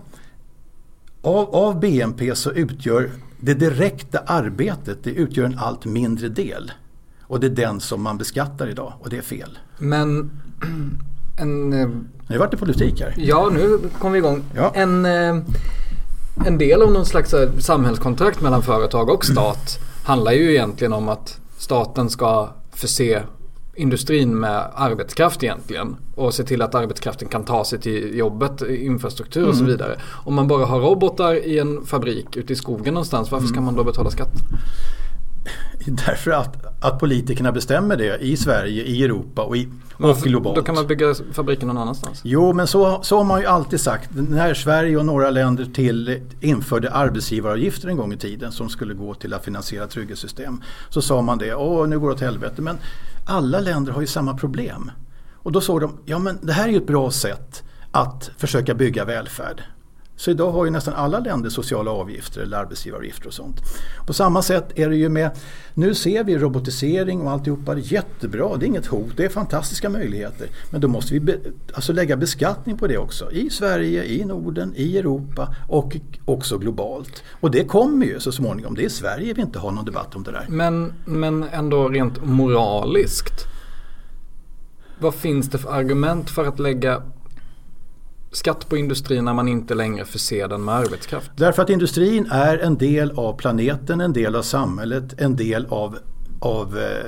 av, av B N P så utgör det direkta arbetet, det utgör en allt mindre del. Och det är den som man beskattar idag, och det är fel. Men en... Nu vart det politik här. Ja, nu kommer vi igång. Ja. En, en del av någon slags samhällskontrakt mellan företag och stat handlar ju egentligen om att staten ska förse industrin med arbetskraft egentligen och se till att arbetskraften kan ta sig till jobbet, infrastruktur och mm. så vidare. Om man bara har robotar i en fabrik ute i skogen någonstans, varför ska man då betala skatt? Därför att, att politikerna bestämmer det i Sverige, i Europa och, i, och globalt. Då kan man bygga fabriken någon annanstans. Jo, men så, så har man ju alltid sagt. När Sverige och några länder till införde arbetsgivaravgifter en gång i tiden som skulle gå till att finansiera trygghetssystem, så sa man det, åh nu går det åt helvete. Men alla länder har ju samma problem. Och då såg de, ja men det här är ju ett bra sätt att försöka bygga välfärd. Så idag har ju nästan alla länder sociala avgifter eller arbetsgivaravgifter och sånt. På samma sätt är det ju med, nu ser vi robotisering och alltihopa, det är jättebra, det är inget hot, det är fantastiska möjligheter. Men då måste vi be, alltså lägga beskattning på det också. I Sverige, i Norden, i Europa och också globalt. Och det kommer ju så småningom, det är i Sverige vi inte har någon debatt om det där. Men, men ändå rent moraliskt, vad finns det för argument för att lägga skatt på industrin när man inte längre förser den med arbetskraft? Därför att industrin är en del av planeten, en del av samhället, en del av, av eh,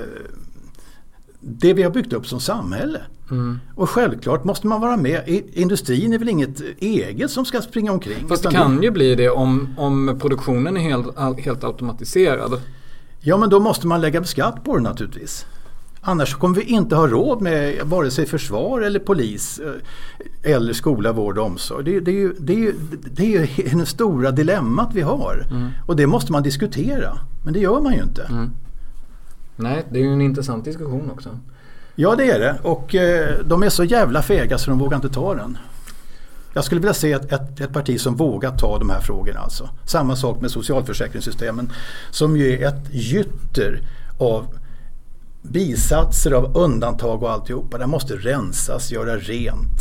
det vi har byggt upp som samhälle. Mm. Och självklart måste man vara med. Industrin är väl inget eget som ska springa omkring. Fast det kan ju bli det om, om produktionen är helt, helt automatiserad. Ja, men då måste man lägga skatt på det naturligtvis. Annars kommer vi inte ha råd med vare sig försvar eller polis eller skola, vård och omsorg. Det, det, är, ju, det, är, ju, det är ju det stora dilemmat vi har. Mm. Och det måste man diskutera. Men det gör man ju inte. Mm. Nej, det är ju en intressant diskussion också. Ja, det är det. Och eh, de är så jävla fega så de vågar inte ta den. Jag skulle vilja se ett, ett, ett parti som vågar ta de här frågorna. Alltså. Samma sak med socialförsäkringssystemen som ju är ett gytter av bisatser, av undantag och alltihopa. Det måste rensas, göra rent.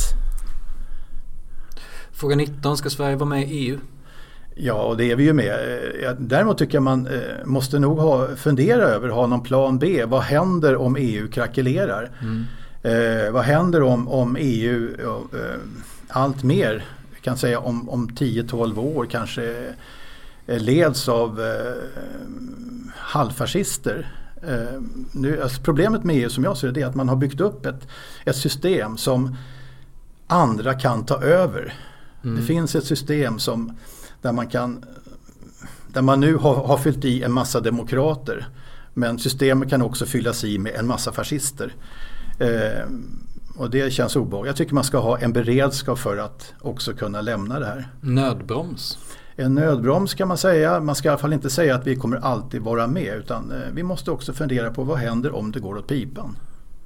Fråga nitton, ska Sverige vara med i E U? Ja, och det är vi ju med. Däremot tycker jag man måste nog ha, fundera över, ha någon plan B. Vad händer om E U krackelerar? Mm. Eh, vad händer om, om E U eh, allt mer, kan säga om, om tio till tolv år kanske eh, leds av eh, halvfascister? Uh, nu, alltså problemet med E U som jag ser det är att man har byggt upp ett, ett system som andra kan ta över. Mm. Det finns ett system som där man kan där man nu har, har fyllt i en massa demokrater, men systemet kan också fyllas i med en massa fascister. Eh, och det känns obehagligt. Jag tycker man ska ha en beredskap för att också kunna lämna det här. Nödbroms? En nödbroms kan man säga. Man ska i alla fall inte säga att vi kommer alltid vara med, utan eh, vi måste också fundera på vad händer om det går åt pipan.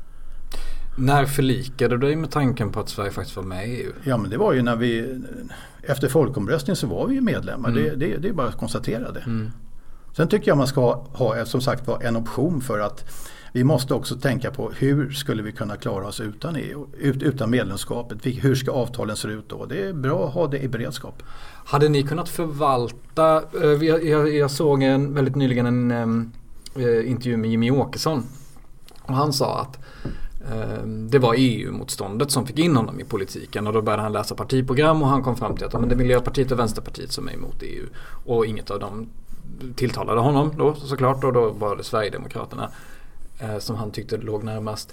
När förlikade du dig med tanken på att Sverige faktiskt var med i E U? Ja, men det var ju när vi efter folkomröstningen så var vi ju medlemmar. Mm. Det, det, det är bara att konstatera det. Mm. Sen tycker jag man ska ha som sagt var en option för att vi måste också tänka på hur skulle vi kunna klara oss utan E U, ut, utan medlemskapet. Hur ska avtalen se ut då? Det är bra att ha det i beredskap. Hade ni kunnat förvalta, jag, jag, jag såg en, väldigt nyligen en äh, intervju med Jimmy Åkesson och han sa att äh, det var E U-motståndet som fick in honom i politiken och då började han läsa partiprogram och han kom fram till att men det är Miljöpartiet och Vänsterpartiet som är emot E U och inget av dem tilltalade honom då såklart och då var det Sverigedemokraterna eh, som han tyckte låg närmast.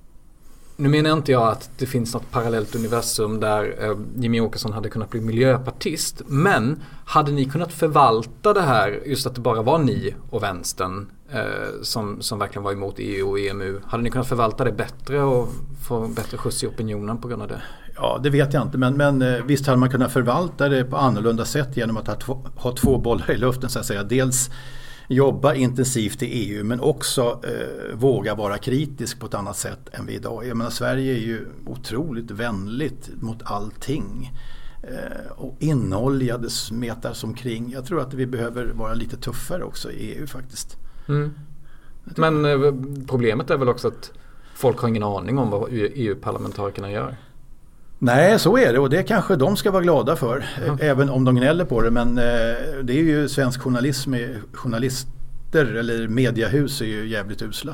Nu menar inte jag att det finns något parallellt universum där eh, Jimmy Åkesson hade kunnat bli miljöpartist, men hade ni kunnat förvalta det här, just att det bara var ni och vänstern eh, som, som verkligen var emot E U och E M U, hade ni kunnat förvalta det bättre och få bättre skjuts i opinionen på grund av det? Ja, det vet jag inte, men, men visst hade man kunnat förvalta det på annorlunda sätt genom att ha två, ha två bollar i luften så att säga. Dels jobba intensivt i E U men också eh, våga vara kritisk på ett annat sätt än vi idag. Jag menar, Sverige är ju otroligt vänligt mot allting eh, och inoljade smetar som kring. Jag tror att vi behöver vara lite tuffare också i E U faktiskt. Mm. Men eh, problemet är väl också att folk har ingen aning om vad E U-parlamentarikerna gör. Nej, så är det och det kanske de ska vara glada för, mm. även om de gnäller på det. Men eh, det är ju svensk journalism, journalister eller mediehus är ju jävligt usla.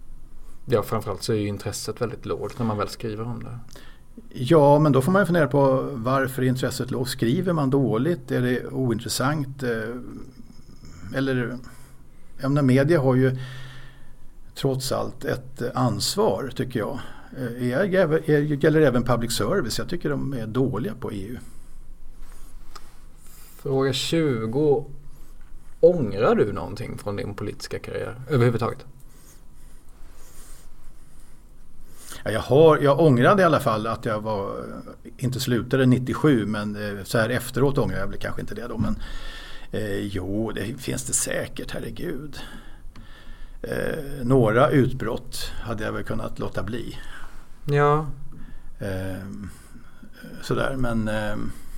Ja, framförallt så är ju intresset väldigt lågt när man väl skriver om det. Ja, men då får man ju fundera på varför är intresset lågt. Skriver man dåligt? Är det ointressant? Eh, eller, jag menar, media har ju trots allt ett ansvar tycker jag. Det gäller även public service. Jag tycker de är dåliga på E U. Fråga tjugo. Ångrar du någonting från din politiska karriär överhuvudtaget? Ja, jag, har, jag ångrade i alla fall att jag var, inte slutade nittiosju, men så här efteråt ångrar jag väl kanske inte det då. Men eh, jo, det finns det säkert, herregud. Eh, några utbrott hade jag väl kunnat låta bli. Ja. Eh, sådär, men eh,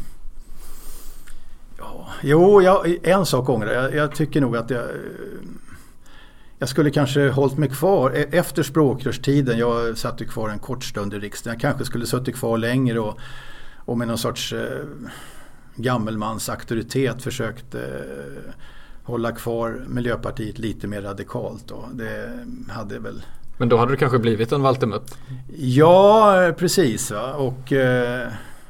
ja, jo, jag, en sak ångrar jag. Jag tycker nog att jag jag skulle kanske hållit mig kvar efter språkrörstiden. Jag satt ju kvar en kort stund i riksdagen. Jag kanske skulle suttit kvar längre och, och med någon sorts eh, gammelmans auktoritet försökt eh, hålla kvar Miljöpartiet lite mer radikalt då. Det hade väl... Men då hade det kanske blivit en Walter Mupp? Ja, precis. Va? Och, eh,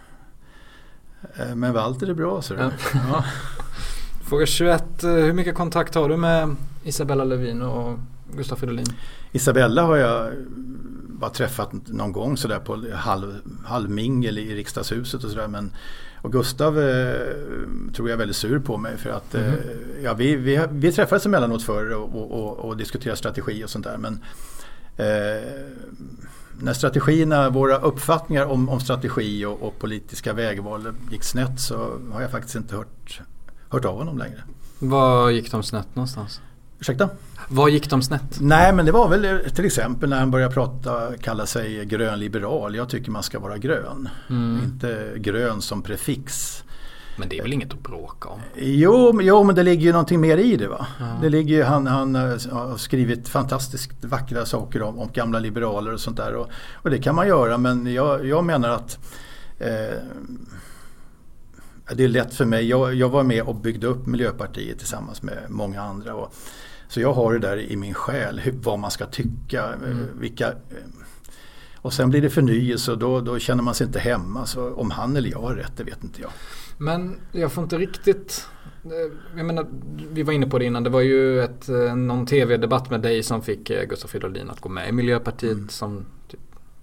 men Walter är bra. Så ja. Ja. Fråga tjugoett. Hur mycket kontakt har du med Isabella Lövin och Gustav Fridolin? Isabella har jag bara träffat någon gång så där på halv, halvmingel i riksdagshuset och sådär. Men och Gustav eh, tror jag är väldigt sur på mig för att mm. eh, ja, vi, vi, vi träffades emellanåt förr och, och, och diskuterade strategi och sånt där. Men eh, när strategierna, våra uppfattningar om, om strategi och, och politiska vägval gick snett så har jag faktiskt inte hört, hört av honom längre. Var gick de snett någonstans? Ursäkta? Vad gick de snett? Nej, men det var väl till exempel när han började prata, kalla sig grön liberal. Jag tycker man ska vara grön. Mm. Inte grön som prefix. Men det är väl inget att bråka om? Jo, jo men det ligger ju någonting mer i det va? Ja. Det ligger ju, han, han har skrivit fantastiskt vackra saker om, om gamla liberaler och sånt där. Och, och det kan man göra, men jag, jag menar att eh, det är lätt för mig. Jag, jag var med och byggde upp Miljöpartiet tillsammans med många andra och så jag har det där i min själ, hur, vad man ska tycka, mm. vilka, och sen blir det förnyelse och då, då känner man sig inte hemma. Så om han eller jag har rätt, det vet inte jag. Men jag får inte riktigt, jag menar, vi var inne på det innan, det var ju ett, någon tv-debatt med dig som fick Gustav Fridolin att gå med i Miljöpartiet mm. som typ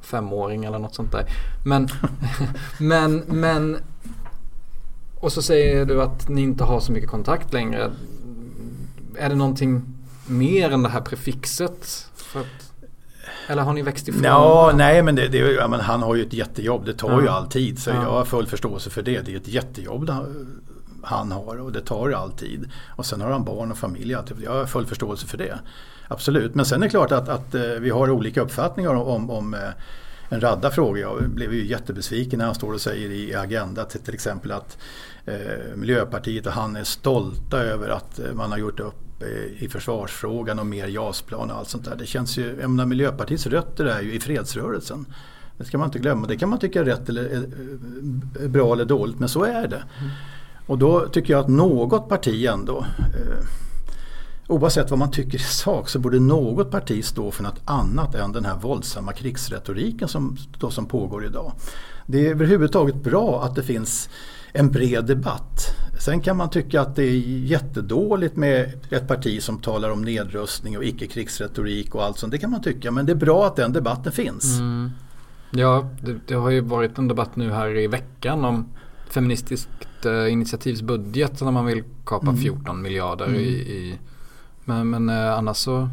femåring eller något sånt där. Men, men, men och så säger du att ni inte har så mycket kontakt längre. Är det någonting mer än det här prefixet? För att, eller har ni växt ifrån? Ja, nej, men, det, det, ja, men han har ju ett jättejobb. Det tar ja. ju all tid. Så ja. jag har full förståelse för det. Det är ett jättejobb han har och det tar all tid. Och sen har han barn och familj. Jag har full förståelse för det. Absolut. Men sen är det klart att, att vi har olika uppfattningar om, om en radda frågor. Jag blev ju jättebesviken när han står och säger i Agenda till, till exempel att eh, Miljöpartiet och han är stolta över att man har gjort upp i försvarsfrågan och mer JAS-plan och allt sånt där. Det känns ju, jag menar, Miljöpartiets rötter är ju i fredsrörelsen. Det ska man inte glömma. Det kan man tycka är rätt eller är bra eller dåligt, men så är det. Mm. Och då tycker jag att något parti ändå, eh, oavsett vad man tycker i sak, så borde något parti stå för något annat än den här våldsamma krigsretoriken som, då, som pågår idag. Det är överhuvudtaget bra att det finns en bred debatt. Sen kan man tycka att det är jättedåligt med ett parti som talar om nedrustning och icke-krigsretorik och allt sånt. Det kan man tycka, men det är bra att den debatten finns. Mm. Ja, det, det har ju varit en debatt nu här i veckan om feministiskt eh, initiativsbudget när man vill kapa mm. fjorton miljarder mm. i, i men, men eh, annars så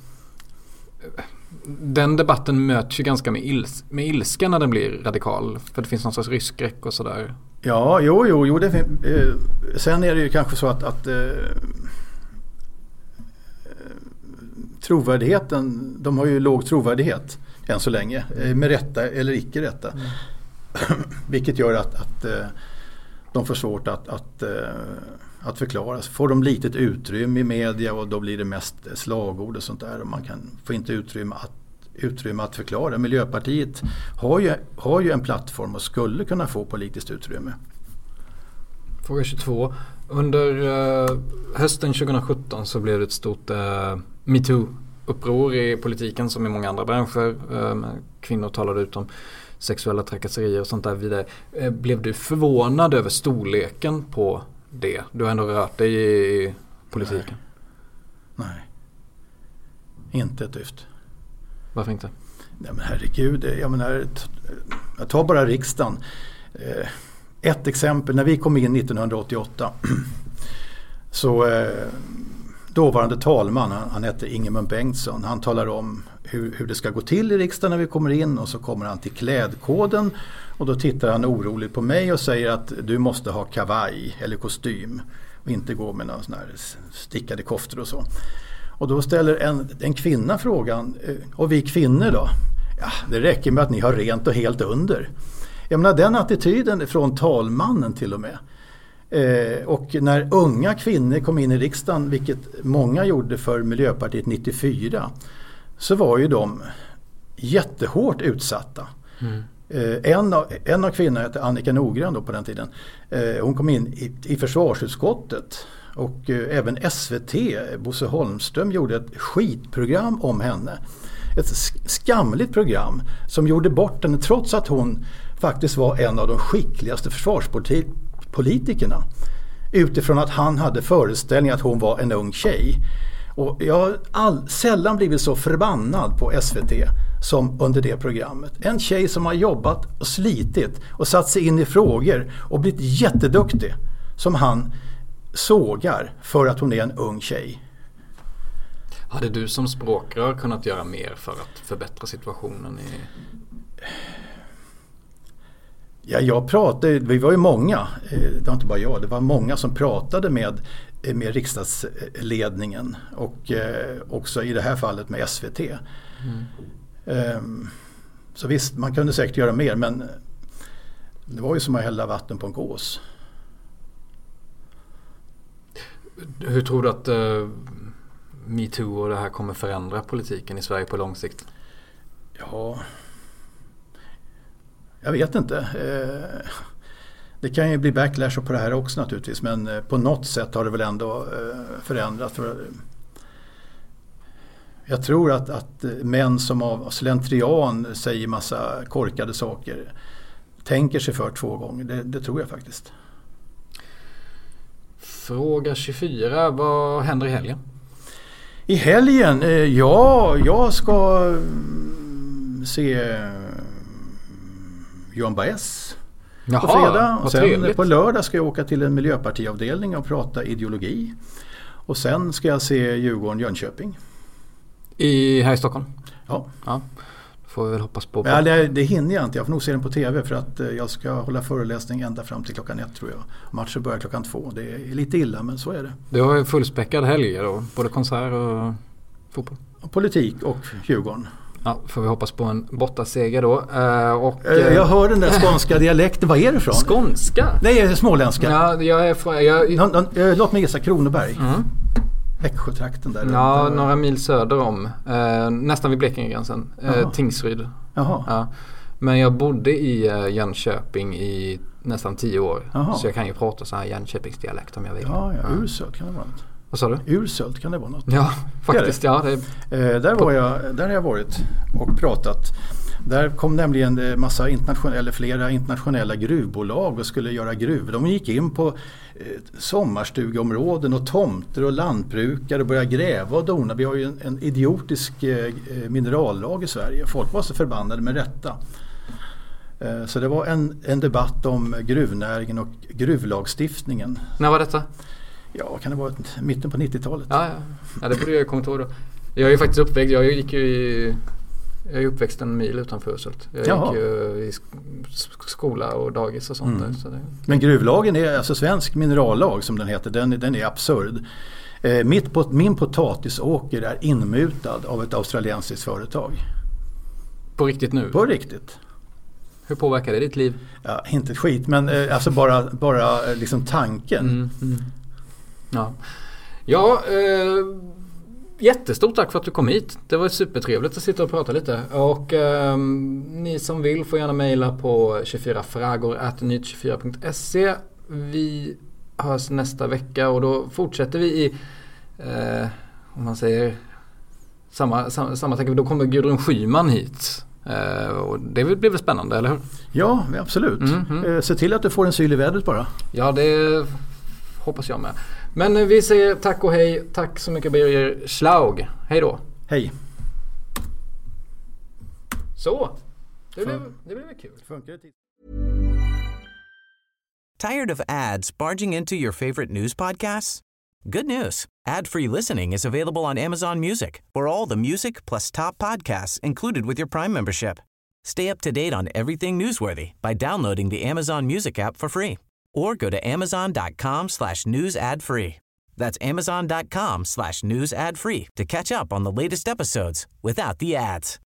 den debatten möts ju ganska med, ils, med ilska när den blir radikal, för det finns någon sorts ryskräck och sådär. Ja, jo, jo, jo det, eh, sen är det ju kanske så att, att eh, trovärdigheten, de har ju låg trovärdighet än så länge, eh, med rätta eller icke rätta. Mm. Vilket gör att, att eh, de får svårt att, att, eh, att förklara. Så får de litet utrymme i media och då blir det mest slagord och sånt där, och man kan få inte utrymme att utrymme att förklara. Miljöpartiet har ju, har ju en plattform och skulle kunna få politiskt utrymme. Fråga tjugotvå. Under uh, hösten tjugohundrasjutton så blev det ett stort uh, MeToo-uppror i politiken som i många andra branscher. Uh, kvinnor talade ut om sexuella trakasserier och sånt där vidare. Uh, blev du förvånad över storleken på det? Du har ändå rört dig i politiken. Nej. Nej. Inte ett dyft. Varför inte? Nej, men herregud, jag menar, jag tar bara riksdagen. Ett exempel, när vi kom in nittonhundraåttioåtta så dåvarande talman, han, han hette Ingemund Bengtsson, han talar om hur, hur det ska gå till i riksdagen när vi kommer in, och så kommer han till klädkoden och då tittar han oroligt på mig och säger att du måste ha kavaj eller kostym och inte gå med någon sån här stickade koftor och så. Och då ställer en, en kvinna frågan, och vi kvinnor då? Ja, det räcker med att ni har rent och helt under. Jag menar, den attityden från talmannen till och med. Eh, och när unga kvinnor kom in i riksdagen, vilket många gjorde för Miljöpartiet nittiofyra, så var ju de jättehårt utsatta. Mm. Eh, en, av, en av kvinnorna hette Annika Norgren då på den tiden. Eh, hon kom in i, i försvarsutskottet. Och eh, även S V T, Bosse Holmström, gjorde ett skitprogram om henne. Ett skamligt program som gjorde bort henne, trots att hon faktiskt var en av de skickligaste försvarspolitikerna. Utifrån att han hade föreställning att hon var en ung tjej. Och jag har all, sällan blivit så förbannad på S V T som under det programmet. En tjej som har jobbat och slitit och satt sig in i frågor och blivit jätteduktig, som han sågar för att hon är en ung tjej. Hade du som språkrör kunnat göra mer för att förbättra situationen i... Ja, jag pratade, vi var ju många, det var inte bara jag, det var många som pratade med, med riksdagsledningen och eh, också i det här fallet med S V T. Mm. Um, så visst, man kunde säkert göra mer, men det var ju som att hälla vatten på en gås. Hur tror du att uh, MeToo och det här kommer förändra politiken i Sverige på lång sikt? Ja, jag vet inte. Eh, det kan ju bli backlash på det här också naturligtvis, men på något sätt har det väl ändå eh, förändrat. För jag tror att, att män som av slentrian säger massa korkade saker tänker sig för två gånger. Det, det tror jag faktiskt. Fråga tjugofyra. Vad händer i helgen? I helgen? Eh, ja, jag ska se Johan Baez Jaha, på fredag. Och sen trevligt. på lördag ska jag åka till en miljöpartiavdelning och prata ideologi. Och sen ska jag se Djurgården-Jönköping. I, här i Stockholm? Ja. Ja. Får vi väl hoppas på. Ja, det, det hinner jag inte. Jag får nog se den på tv för att jag ska hålla föreläsning ända fram till klockan ett tror jag. Matchen börjar klockan två. Det är lite illa men så är det. Du har ju fullspäckad helg då. Både konsert och fotboll. Politik och Djurgården. Ja, får vi hoppas på en bortaseger då. Uh, och, uh, jag hör den där skånska dialekten. Vad är det från? Skånska? Nej, småländska. Ja, jag är från... Jag... Nå, nå, låt mig gissa, Kronoberg. Mm. Växjötrakten där. Ja, där. några mil söder om. Uh, nästan vid Blekingegränsen. Uh, Tingsryd. Jaha. Ja. Men jag bodde i uh, Jönköping i nästan tio år. Jaha. Så jag kan ju prata så här Jönköpingsdialekt om jag vill. Ja, ja. ja. Ursult kan det vara något. Vad sa du? Ursult kan det vara något. Ja, faktiskt. Det ja, det. Eh, där, var jag, där har jag varit och pratat. Där kom nämligen massa internationella, eller flera internationella gruvbolag och skulle göra gruvor. De gick in på eh, sommarstugområden och tomter och lantbrukare och började gräva och dona. Vi har ju en, en idiotisk eh, minerallag i Sverige. Folk var så förbannade med rätta. Eh, så det var en, en debatt om gruvnäringen och gruvlagstiftningen. När var detta? Ja, kan det vara mitten på nittiotalet? Ja, ja. ja det borde jag ju komma ihåg då. Jag är ju faktiskt uppväxt, jag gick ju i, jag är uppväxt en mil utanför Ursult. Jag Jaha. gick ju i skola och dagis och sånt mm. där. Så det... Men gruvlagen är alltså svensk minerallag som den heter, den, den är absurd. Eh, mitt pot, min potatisåker är inmutad av ett australiensiskt företag. På riktigt nu? På riktigt. Hur påverkar det ditt liv? Ja, inte ett skit, men eh, alltså bara, bara liksom tanken. Mm, mm. Ja, ja eh, jättestort tack för att du kom hit. Det var supertrevligt att sitta och prata lite. Och eh, ni som vill får gärna mejla på tjugofyra frågor at nytt tjugofyra punkt se. Vi hörs nästa vecka och då fortsätter vi i eh, om man säger samma, samma, samma tänker, då kommer Gudrun Schyman hit. Uh, och det blir väl spännande, eller hur? Ja, absolut. Mm, mm. Uh, se till att du får en syl i vädret bara. Ja, det hoppas jag med. Men uh, vi säger tack och hej. Tack så mycket Birger Schlaug. Hej då. Hej. Så. Det blev, det blev kul. Funkar det? Tired of ads barging into your favorite news podcasts? Good news. Ad-free listening is available on Amazon Music for all the music plus top podcasts included with your Prime membership. Stay up to date on everything newsworthy by downloading the Amazon Music app for free or go to amazon.com slash news ad free. That's amazon.com slash news ad free to catch up on the latest episodes without the ads.